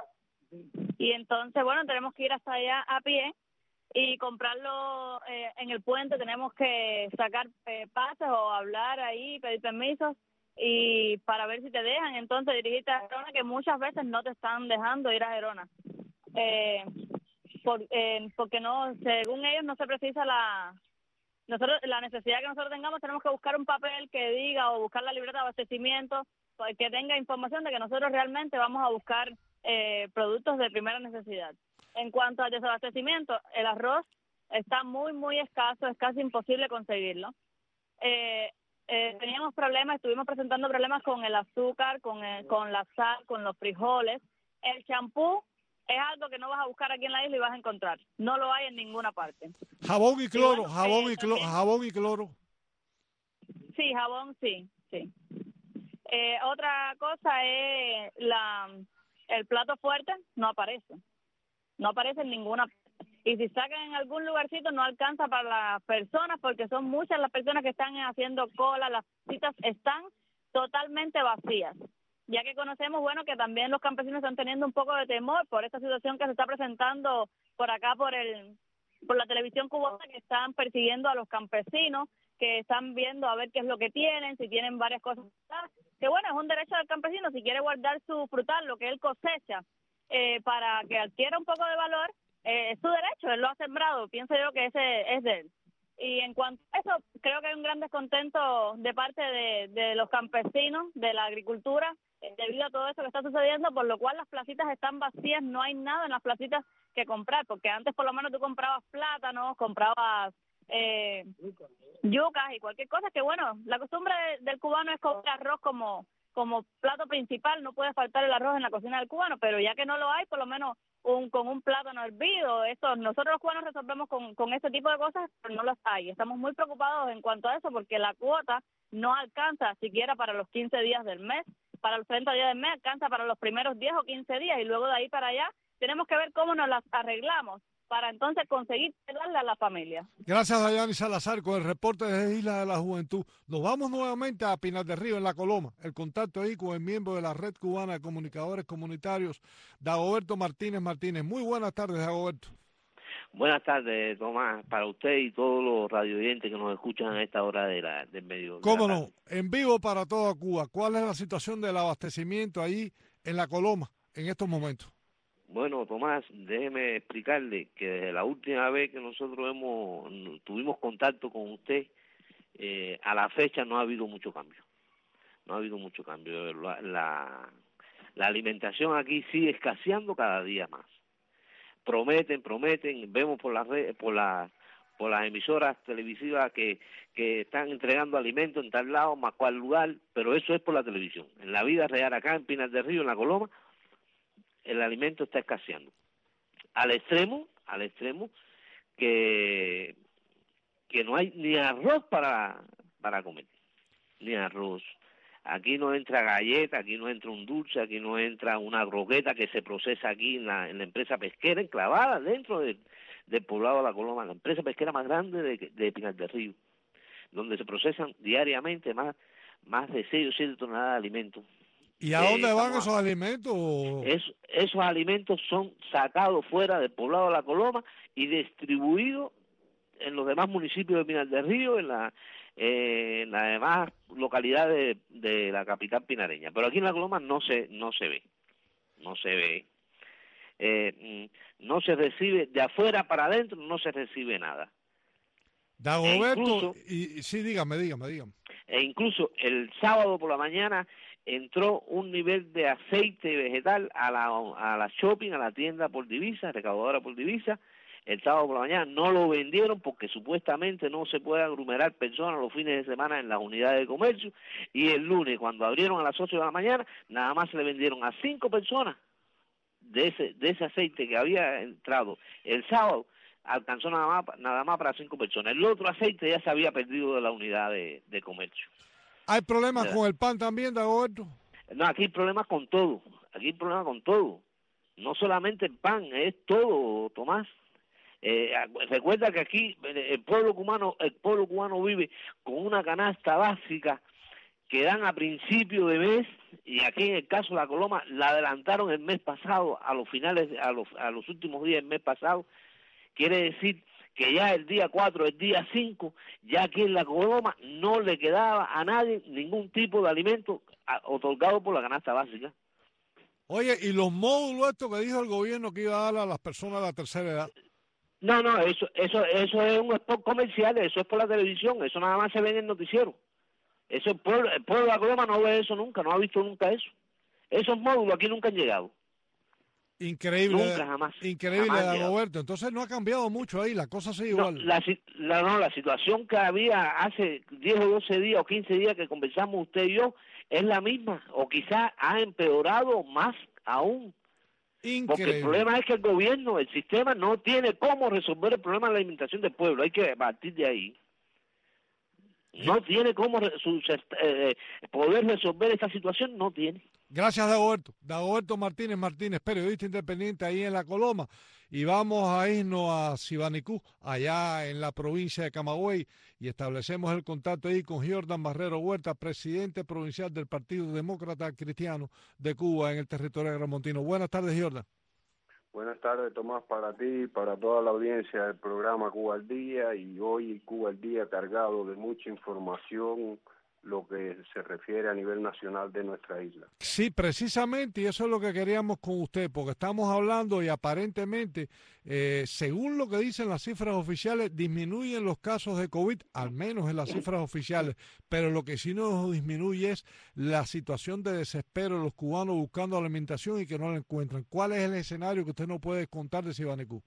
Y entonces, bueno, tenemos que ir hasta allá a pie y comprarlo eh, en el puente. Tenemos que sacar eh, pases o hablar ahí, pedir permisos y para ver si te dejan entonces dirigirte a Gerona, que muchas veces no te están dejando ir a Gerona. Eh, por, eh, porque no, según ellos no se precisa la nosotros la necesidad que nosotros tengamos, tenemos que buscar un papel que diga o buscar la libreta de abastecimiento que tenga información de que nosotros realmente vamos a buscar eh, productos de primera necesidad. En cuanto al desabastecimiento, el arroz está muy, muy escaso, es casi imposible conseguirlo. Eh, eh, teníamos problemas, estuvimos presentando problemas con el azúcar, con, el, con la sal, con los frijoles. El champú es algo que no vas a buscar aquí en la isla y vas a encontrar. No lo hay en ninguna parte. Jabón y cloro, y bueno, jabón, eh, y cloro jabón y cloro. Sí, jabón, sí, sí. Eh, otra cosa es la el plato fuerte, no aparece. No aparece en ninguna parte. Y si sacan en algún lugarcito no alcanza para las personas porque son muchas las personas que están haciendo cola, las citas están totalmente vacías. Ya que conocemos, bueno, que también los campesinos están teniendo un poco de temor por esta situación que se está presentando por acá, por el por la televisión cubana, que están persiguiendo a los campesinos, que están viendo a ver qué es lo que tienen, si tienen varias cosas. Que bueno, es un derecho del campesino, si quiere guardar su frutal, lo que él cosecha, eh, para que adquiera un poco de valor, eh, es su derecho, él lo ha sembrado, pienso yo que ese es de él. Y en cuanto a eso, creo que hay un gran descontento de parte de, de los campesinos, de la agricultura, eh, debido a todo eso que está sucediendo, por lo cual las placitas están vacías, no hay nada en las placitas que comprar, porque antes por lo menos tú comprabas plátanos, comprabas eh, yucas y cualquier cosa, que bueno, la costumbre de, del cubano es comer arroz como como plato principal, no puede faltar el arroz en la cocina del cubano, pero ya que no lo hay, por lo menos un con un plátano hervido, eso nosotros los cubanos resolvemos con, con este tipo de cosas, pero no las hay. Estamos muy preocupados en cuanto a eso, porque la cuota no alcanza siquiera para los quince días del mes, para los treinta días del mes, alcanza para los primeros diez o quince días, y luego de ahí para allá tenemos que ver cómo nos las arreglamos para entonces conseguir darle a la familia. Gracias, Dayanis Salazar, con el reporte desde Isla de la Juventud. Nos vamos nuevamente a Pinar del Río, en La Coloma. El contacto ahí con el miembro de la Red Cubana de Comunicadores Comunitarios, Dagoberto Martínez Martínez. Muy buenas tardes, Dagoberto. Buenas tardes, Tomás, para usted y todos los radioyentes que nos escuchan a esta hora de la, del medio. ¿Cómo no? En vivo para toda Cuba. ¿Cuál es la situación del abastecimiento ahí en La Coloma en estos momentos? Bueno, Tomás, déjeme explicarle que desde la última vez que nosotros hemos tuvimos contacto con usted, eh, a la fecha no ha habido mucho cambio. No ha habido mucho cambio. La, la, la alimentación aquí sigue escaseando cada día más. Prometen, prometen, vemos por las redes, por la por las emisoras televisivas que, que están entregando alimentos en tal lado, más cual lugar, pero eso es por la televisión. En la vida real, acá en Pinar del Río, en La Coloma, el alimento está escaseando. Al extremo, al extremo, que, que no hay ni arroz para, para comer, ni arroz. Aquí no entra galleta, aquí no entra un dulce, aquí no entra una croqueta que se procesa aquí en la, en la empresa pesquera enclavada dentro de, del poblado de La Coloma, la empresa pesquera más grande de, de Pinar del Río, donde se procesan diariamente más, más de seis o siete toneladas de alimentos. ¿Y a dónde eh, van esos alimentos? Es, esos alimentos son sacados fuera del poblado de La Coloma y distribuidos en los demás municipios de Pinar del Río, en la eh, en las demás localidades de, de la capital pinareña. Pero aquí en La Coloma no se no se ve, no se ve. Eh, no se recibe, de afuera para adentro no se recibe nada. Dagoberto, e incluso, y, sí, dígame, dígame, dígame. E incluso el sábado por la mañana entró un nivel de aceite vegetal a la, a la shopping, a la tienda por divisa, recaudadora por divisa. El sábado por la mañana no lo vendieron porque supuestamente no se puede aglomerar personas los fines de semana en las unidades de comercio, y el lunes cuando abrieron a las ocho de la mañana nada más se le vendieron a cinco personas de ese de ese aceite que había entrado el sábado, alcanzó nada más, nada más para cinco personas. El otro aceite ya se había perdido de la unidad de, de comercio. ¿Hay problemas ¿verdad? Con el pan también, Dagoberto? No, aquí hay problemas con todo, aquí hay problemas con todo. No solamente el pan, es todo, Tomás. Eh, recuerda que aquí el pueblo cubano, el pueblo cubano vive con una canasta básica que dan a principio de mes, y aquí en el caso de La Coloma la adelantaron el mes pasado, a los finales, a los, a los últimos días del mes pasado. Quiere decir que ya el día cuatro, el día cinco, ya aquí en La Coloma no le quedaba a nadie ningún tipo de alimento otorgado por la canasta básica. Oye, ¿y los módulos estos que dijo el gobierno que iba a dar a las personas de la tercera edad? No, no, eso eso eso es un spot comercial, eso es por la televisión, eso nada más se ve en el noticiero. Eso el pueblo, el pueblo de La Coloma no ve eso nunca, no ha visto nunca eso. Esos módulos aquí nunca han llegado. Increíble, nunca, jamás. Increíble, jamás Dagoberto. Entonces no ha cambiado mucho ahí, la cosa sigue igual. No, la, la, no, la situación que había hace diez o doce días o quince días que conversamos usted y yo es la misma, o quizás ha empeorado más aún. Increíble. Porque el problema es que el gobierno, el sistema, no tiene cómo resolver el problema de la alimentación del pueblo. Hay que partir de ahí. No tiene cómo su, eh, poder resolver esta situación, no tiene. Gracias, Dagoberto. Dagoberto Martínez Martínez, periodista independiente ahí en La Coloma. Y vamos a irnos a Sibanicú, allá en la provincia de Camagüey, y establecemos el contacto ahí con Jordan Barrero Huerta, presidente provincial del Partido Demócrata Cristiano de Cuba en el territorio agramontino. Buenas tardes, Jordan. Buenas tardes, Tomás, para ti, para toda la audiencia del programa Cuba al Día, y hoy Cuba al Día cargado de mucha información, lo que se refiere a nivel nacional de nuestra isla. Sí, precisamente, y eso es lo que queríamos con usted, porque estamos hablando y aparentemente, eh, según lo que dicen las cifras oficiales, disminuyen los casos de COVID, al menos en las cifras oficiales, pero lo que sí no disminuye es la situación de desespero de los cubanos buscando alimentación y que no la encuentran. ¿Cuál es el escenario que usted nos puede contar de Sibanicú?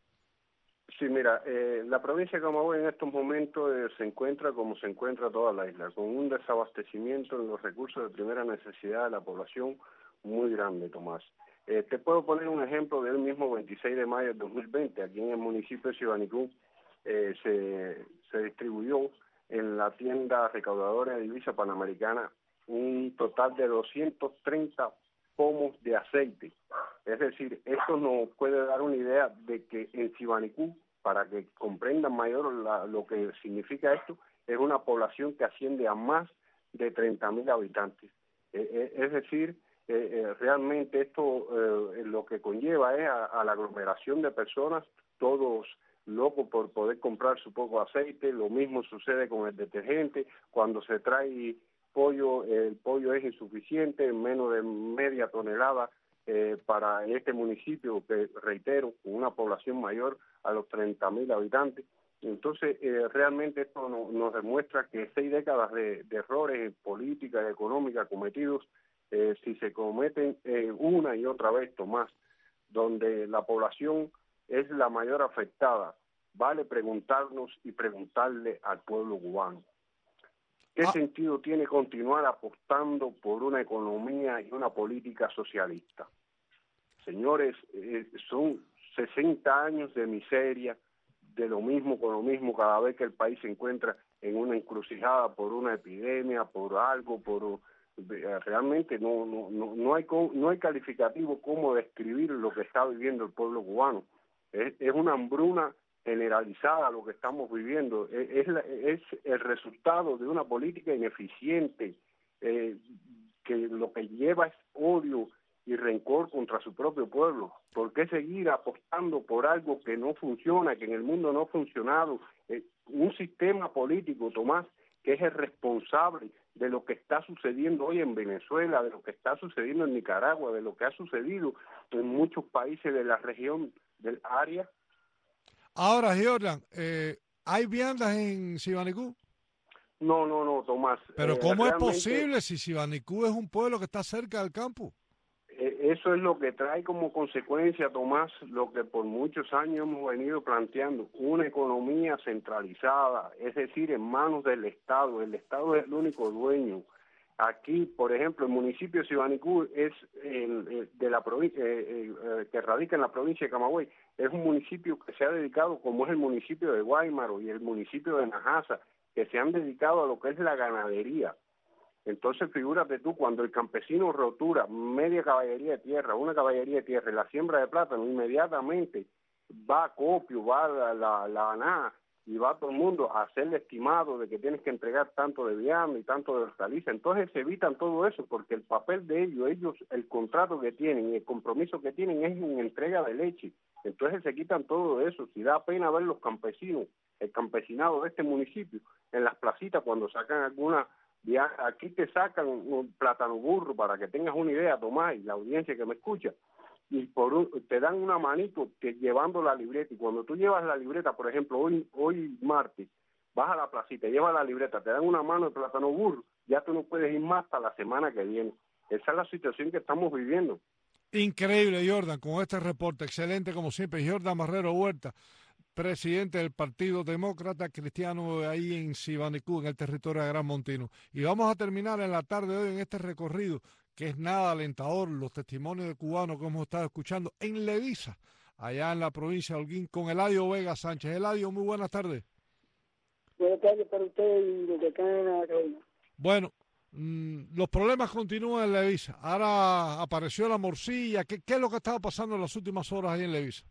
Sí, mira, eh, la provincia de Camagüey en estos momentos eh, se encuentra como se encuentra toda la isla, con un desabastecimiento en los recursos de primera necesidad de la población muy grande, Tomás. Eh, te puedo poner un ejemplo del mismo veintiséis de mayo de dos mil veinte, aquí en el municipio de Sibanicú eh, se, se distribuyó en la tienda recaudadora de divisa panamericana un total de doscientos treinta pomos de aceite. Es decir, esto nos puede dar una idea de que en Sibanicú, para que comprendan mayor la, lo que significa esto, es una población que asciende a más de treinta mil habitantes. Eh, eh, es decir, eh, eh, realmente esto eh, lo que conlleva es a, a la aglomeración de personas, todos locos por poder comprar su poco aceite. Lo mismo sucede con el detergente. Cuando se trae pollo, el pollo es insuficiente, menos de media tonelada eh, para este municipio, que reitero, con una población mayor a los treinta mil habitantes. Entonces, eh, realmente esto no, nos demuestra que seis décadas de, de errores en política y económica cometidos, eh, si se cometen eh, una y otra vez, Tomás, donde la población es la mayor afectada vale preguntarnos y preguntarle al pueblo cubano. ¿Qué ah. sentido tiene continuar apostando por una economía y una política socialista? Señores, eh, son sesenta años de miseria, de lo mismo con lo mismo, cada vez que el país se encuentra en una encrucijada por una epidemia, por algo, por realmente no no no no hay no hay calificativo cómo describir lo que está viviendo el pueblo cubano. Es, es una hambruna generalizada lo que estamos viviendo, es, es, la, es el resultado de una política ineficiente eh, que lo que lleva es odio y rencor contra su propio pueblo. ¿Por qué seguir apostando por algo que no funciona, que en el mundo no ha funcionado? Eh, un sistema político, Tomás, que es el responsable de lo que está sucediendo hoy en Venezuela, de lo que está sucediendo en Nicaragua, de lo que ha sucedido en muchos países de la región del área. Ahora, Jordan, eh, ¿hay viandas en Sibanicú? No, no, no, Tomás. Pero eh, ¿cómo realmente... es posible si Sibanicú es un pueblo que está cerca del campo? Eso es lo que trae como consecuencia, Tomás, lo que por muchos años hemos venido planteando, una economía centralizada, es decir, en manos del Estado. El Estado es el único dueño. Aquí, por ejemplo, el municipio de Sibanicú es el, el de la provincia eh, eh, que radica en la provincia de Camagüey. Es un municipio que se ha dedicado, como es el municipio de Guaymaro y el municipio de Najasa, que se han dedicado a lo que es la ganadería. Entonces, figúrate tú, cuando el campesino rotura media caballería de tierra, una caballería de tierra, y la siembra de plátano, inmediatamente va a Copio, va a la, la ANA, y va todo el mundo a hacerle estimado de que tienes que entregar tanto de vianda y tanto de hortaliza. Entonces se evitan todo eso, porque el papel de ellos, ellos, el contrato que tienen y el compromiso que tienen es en entrega de leche. Entonces se quitan todo eso. Si da pena ver los campesinos, el campesinado de este municipio, en las placitas cuando sacan alguna... Ya, aquí te sacan un plátano burro para que tengas una idea, Tomás, y la audiencia que me escucha, y por un, te dan una manito que llevando la libreta, y cuando tú llevas la libreta, por ejemplo, hoy hoy martes, vas a la placita, llevas la libreta, te dan una mano de plátano burro, ya tú no puedes ir más hasta la semana que viene. Esa es la situación que estamos viviendo. Increíble, Jordan, con este reporte, excelente como siempre. Jordan Marrero Huerta, presidente del Partido Demócrata Cristiano ahí en Sibanicú, en el territorio de Gran Montino. Y vamos a terminar en la tarde de hoy en este recorrido, que es nada alentador, los testimonios de cubanos que hemos estado escuchando en Levisa, allá en la provincia de Holguín, con Eladio Vega Sánchez. Eladio, muy buenas tardes. Buenas tardes para usted y los que están en la cabina. Bueno, mmm, los problemas continúan en Levisa. Ahora apareció la morcilla. ¿Qué, qué es lo que estaba pasando en las últimas horas ahí en Levisa?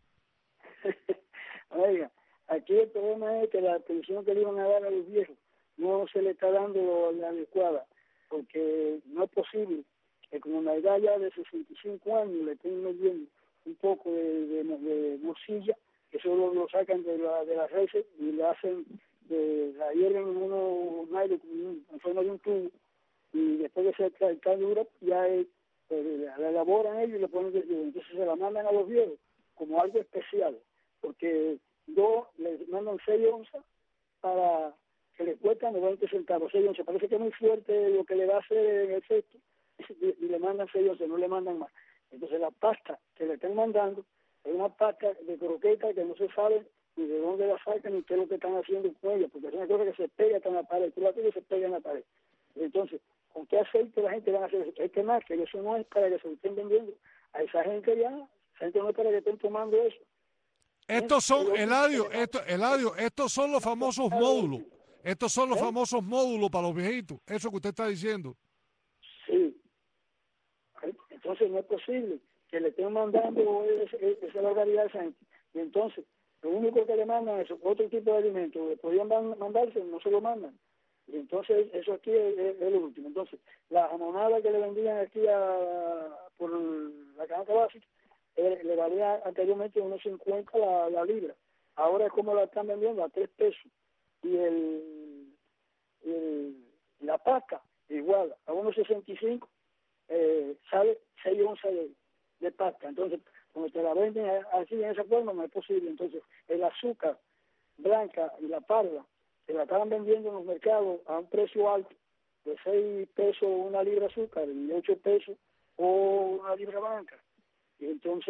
Oiga, aquí el problema es que la atención que le iban a dar a los viejos no se le está dando la adecuada, porque no es posible que con una edad ya de sesenta y cinco años le estén metiendo un poco de, de, de morcilla, que solo lo sacan de la de las reses y le hacen, de, la hierven en unos aire en forma de un tubo, y después de ser está dura, ya es, eh, la elaboran ellos y le ponen de entonces se la mandan a los viejos como algo especial, porque yo les mandan seis onzas para que les cuestan noventa centavos, seis onzas. Parece que es muy fuerte lo que le va a hacer en efecto, y, y le mandan seis onzas, no le mandan más. Entonces la pasta que le están mandando es una pasta de croqueta que no se sabe ni de dónde la sacan ni qué es lo que están haciendo con ella, porque es una cosa que se pega hasta en la pared, tú la tienes y se pega en la pared. Entonces, ¿con qué aceite la gente va a hacer eso? Es que más, que eso no es para que se lo estén vendiendo a esa gente ya, esa gente no es para que estén tomando eso. Estos son, Eladio, esto, Eladio, estos son los famosos módulos. Estos son los ¿Eh? famosos módulos para los viejitos. Eso que usted está diciendo. Sí. Entonces no es posible que le estén mandando esa, esa barbaridad a esa gente. Y entonces, lo único que le mandan es otro tipo de alimentos. Le podían mandarse, no se lo mandan. Y entonces, eso aquí es, es, es lo último. Entonces, la jamonada que le vendían aquí a, por la canasta básica, Eh, le valía anteriormente unos cincuenta la, la libra, ahora es como la están vendiendo a tres pesos, y el, el la pasta igual a unos sesenta y cinco, eh, sale seis onzas de, de pasta. Entonces cuando te la venden así en esa forma no es posible. Entonces el azúcar blanca y la parda se la estaban vendiendo en los mercados a un precio alto de seis pesos una libra de azúcar y ocho pesos o una libra blanca. Y entonces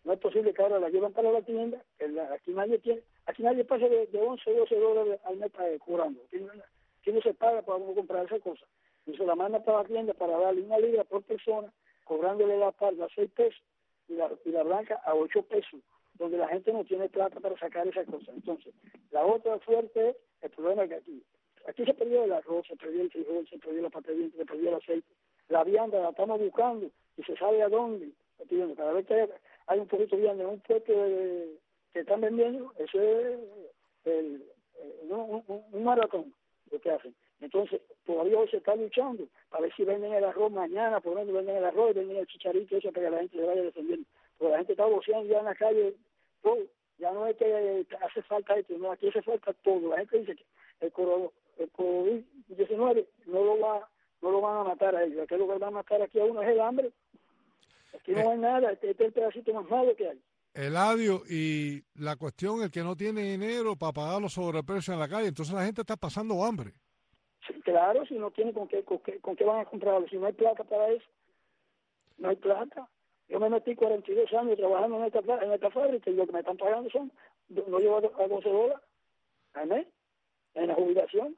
No es posible que ahora la lleven para la tienda, que la, aquí nadie tiene, aquí nadie pasa de, de once, doce dólares al mes eh, cobrando. Aquí no, aquí no se paga para uno comprar esa cosa. Y se la manda para la tienda para darle una libra por persona, cobrándole la parda a seis pesos y la, y la blanca a ocho pesos, donde la gente no tiene plata para sacar esa cosa. Entonces, la otra fuerte es el problema que aquí, aquí se perdió el arroz, se perdió el frijol, se perdió la pasta de dientes, se perdió el aceite. La vianda la estamos buscando y se sabe a dónde. Cada vez que hay un poquito de vianda en un puesto de, que están vendiendo, eso es el, el, un, un, un maratón lo que hacen. Entonces, todavía hoy se está luchando para ver si venden el arroz mañana, por donde venden el arroz, venden el chicharito, eso para que la gente le vaya defendiendo. Porque la gente está voceando ya en la calle, todo. Ya no es que hace falta esto, no, aquí hace falta todo. La gente dice que el COVID diecinueve no lo va no lo van a matar a ellos. Aquí lo que va a matar aquí a uno es el hambre. Aquí no eh, hay nada, este, este es el pedacito más malo que hay. Eladio, y la cuestión, el que no tiene dinero para pagar los sobreprecios en la calle, entonces la gente está pasando hambre. Sí, claro, si no tienen con qué, con qué, con qué van a comprarlo, si no hay plata para eso, no hay plata. Yo me metí cuarenta y dos años trabajando en esta, en esta fábrica y lo que me están pagando son, no llevo a doce dólares al mes en la jubilación.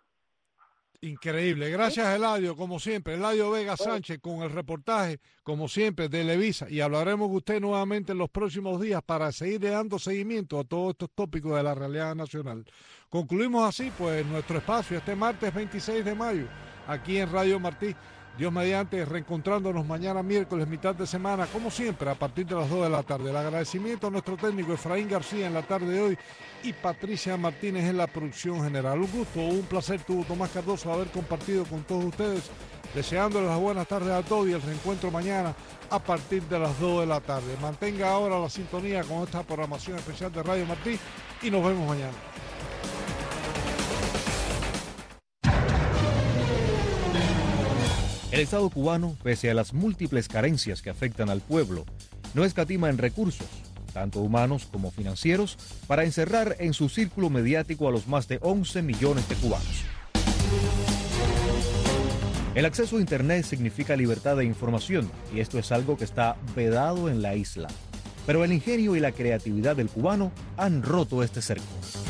Increíble. Gracias, ¿Sí? Eladio, como siempre. Eladio Vega Sánchez con el reportaje, como siempre, de Levisa. Y hablaremos con usted nuevamente en los próximos días para seguir dando seguimiento a todos estos tópicos de la realidad nacional. Concluimos así, pues, nuestro espacio este martes veintiséis de mayo, aquí en Radio Martí. Dios mediante, reencontrándonos mañana miércoles, mitad de semana, como siempre, a partir de las dos de la tarde. El agradecimiento a nuestro técnico Efraín García en la tarde de hoy y Patricia Martínez en la producción general. Un gusto, un placer tuvo Tomás Cardoso haber compartido con todos ustedes, deseándoles las buenas tardes a todos y el reencuentro mañana a partir de las dos de la tarde. Mantenga ahora la sintonía con esta programación especial de Radio Martí y nos vemos mañana. El Estado cubano, pese a las múltiples carencias que afectan al pueblo, no escatima en recursos, tanto humanos como financieros, para encerrar en su círculo mediático a los más de once millones de cubanos. El acceso a Internet significa libertad de información, y esto es algo que está vedado en la isla. Pero el ingenio y la creatividad del cubano han roto este cerco.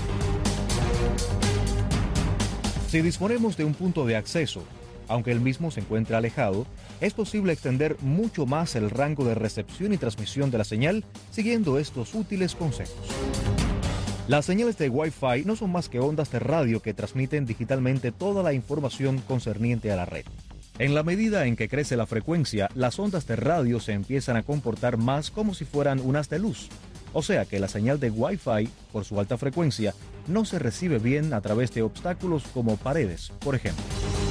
Si disponemos de un punto de acceso, aunque el mismo se encuentra alejado, es posible extender mucho más el rango de recepción y transmisión de la señal siguiendo estos útiles consejos. Las señales de Wi-Fi no son más que ondas de radio que transmiten digitalmente toda la información concerniente a la red. En la medida en que crece la frecuencia, las ondas de radio se empiezan a comportar más como si fueran unas de luz. O sea que la señal de Wi-Fi, por su alta frecuencia, no se recibe bien a través de obstáculos como paredes, por ejemplo.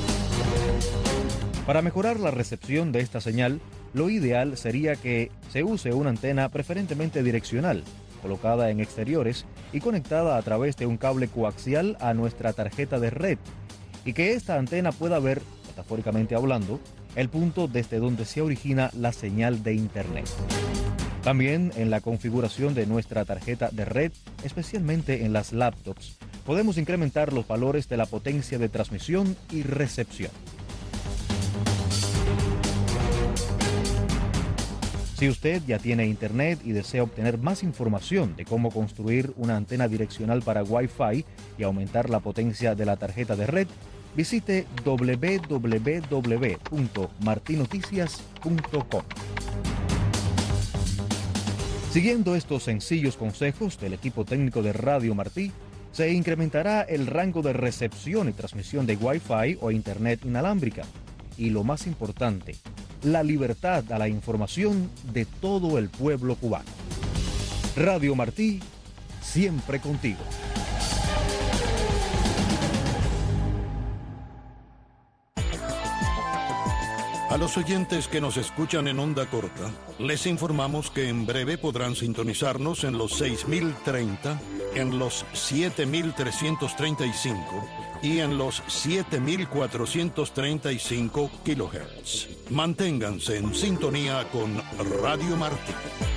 Para mejorar la recepción de esta señal, lo ideal sería que se use una antena preferentemente direccional, colocada en exteriores y conectada a través de un cable coaxial a nuestra tarjeta de red, y que esta antena pueda ver, metafóricamente hablando, el punto desde donde se origina la señal de Internet. También en la configuración de nuestra tarjeta de red, especialmente en las laptops, podemos incrementar los valores de la potencia de transmisión y recepción. Si usted ya tiene Internet y desea obtener más información de cómo construir una antena direccional para Wi-Fi y aumentar la potencia de la tarjeta de red, visite doble u doble u doble u punto martinoticias punto com. Siguiendo estos sencillos consejos del equipo técnico de Radio Martí, se incrementará el rango de recepción y transmisión de Wi-Fi o Internet inalámbrica. Y lo más importante, la libertad a la información de todo el pueblo cubano. Radio Martí, siempre contigo. A los oyentes que nos escuchan en onda corta, les informamos que en breve podrán sintonizarnos en los seis mil treinta, en los siete mil trescientos treinta y cinco y en los siete mil cuatrocientos treinta y cinco kilohertz. Manténganse en sintonía con Radio Martí.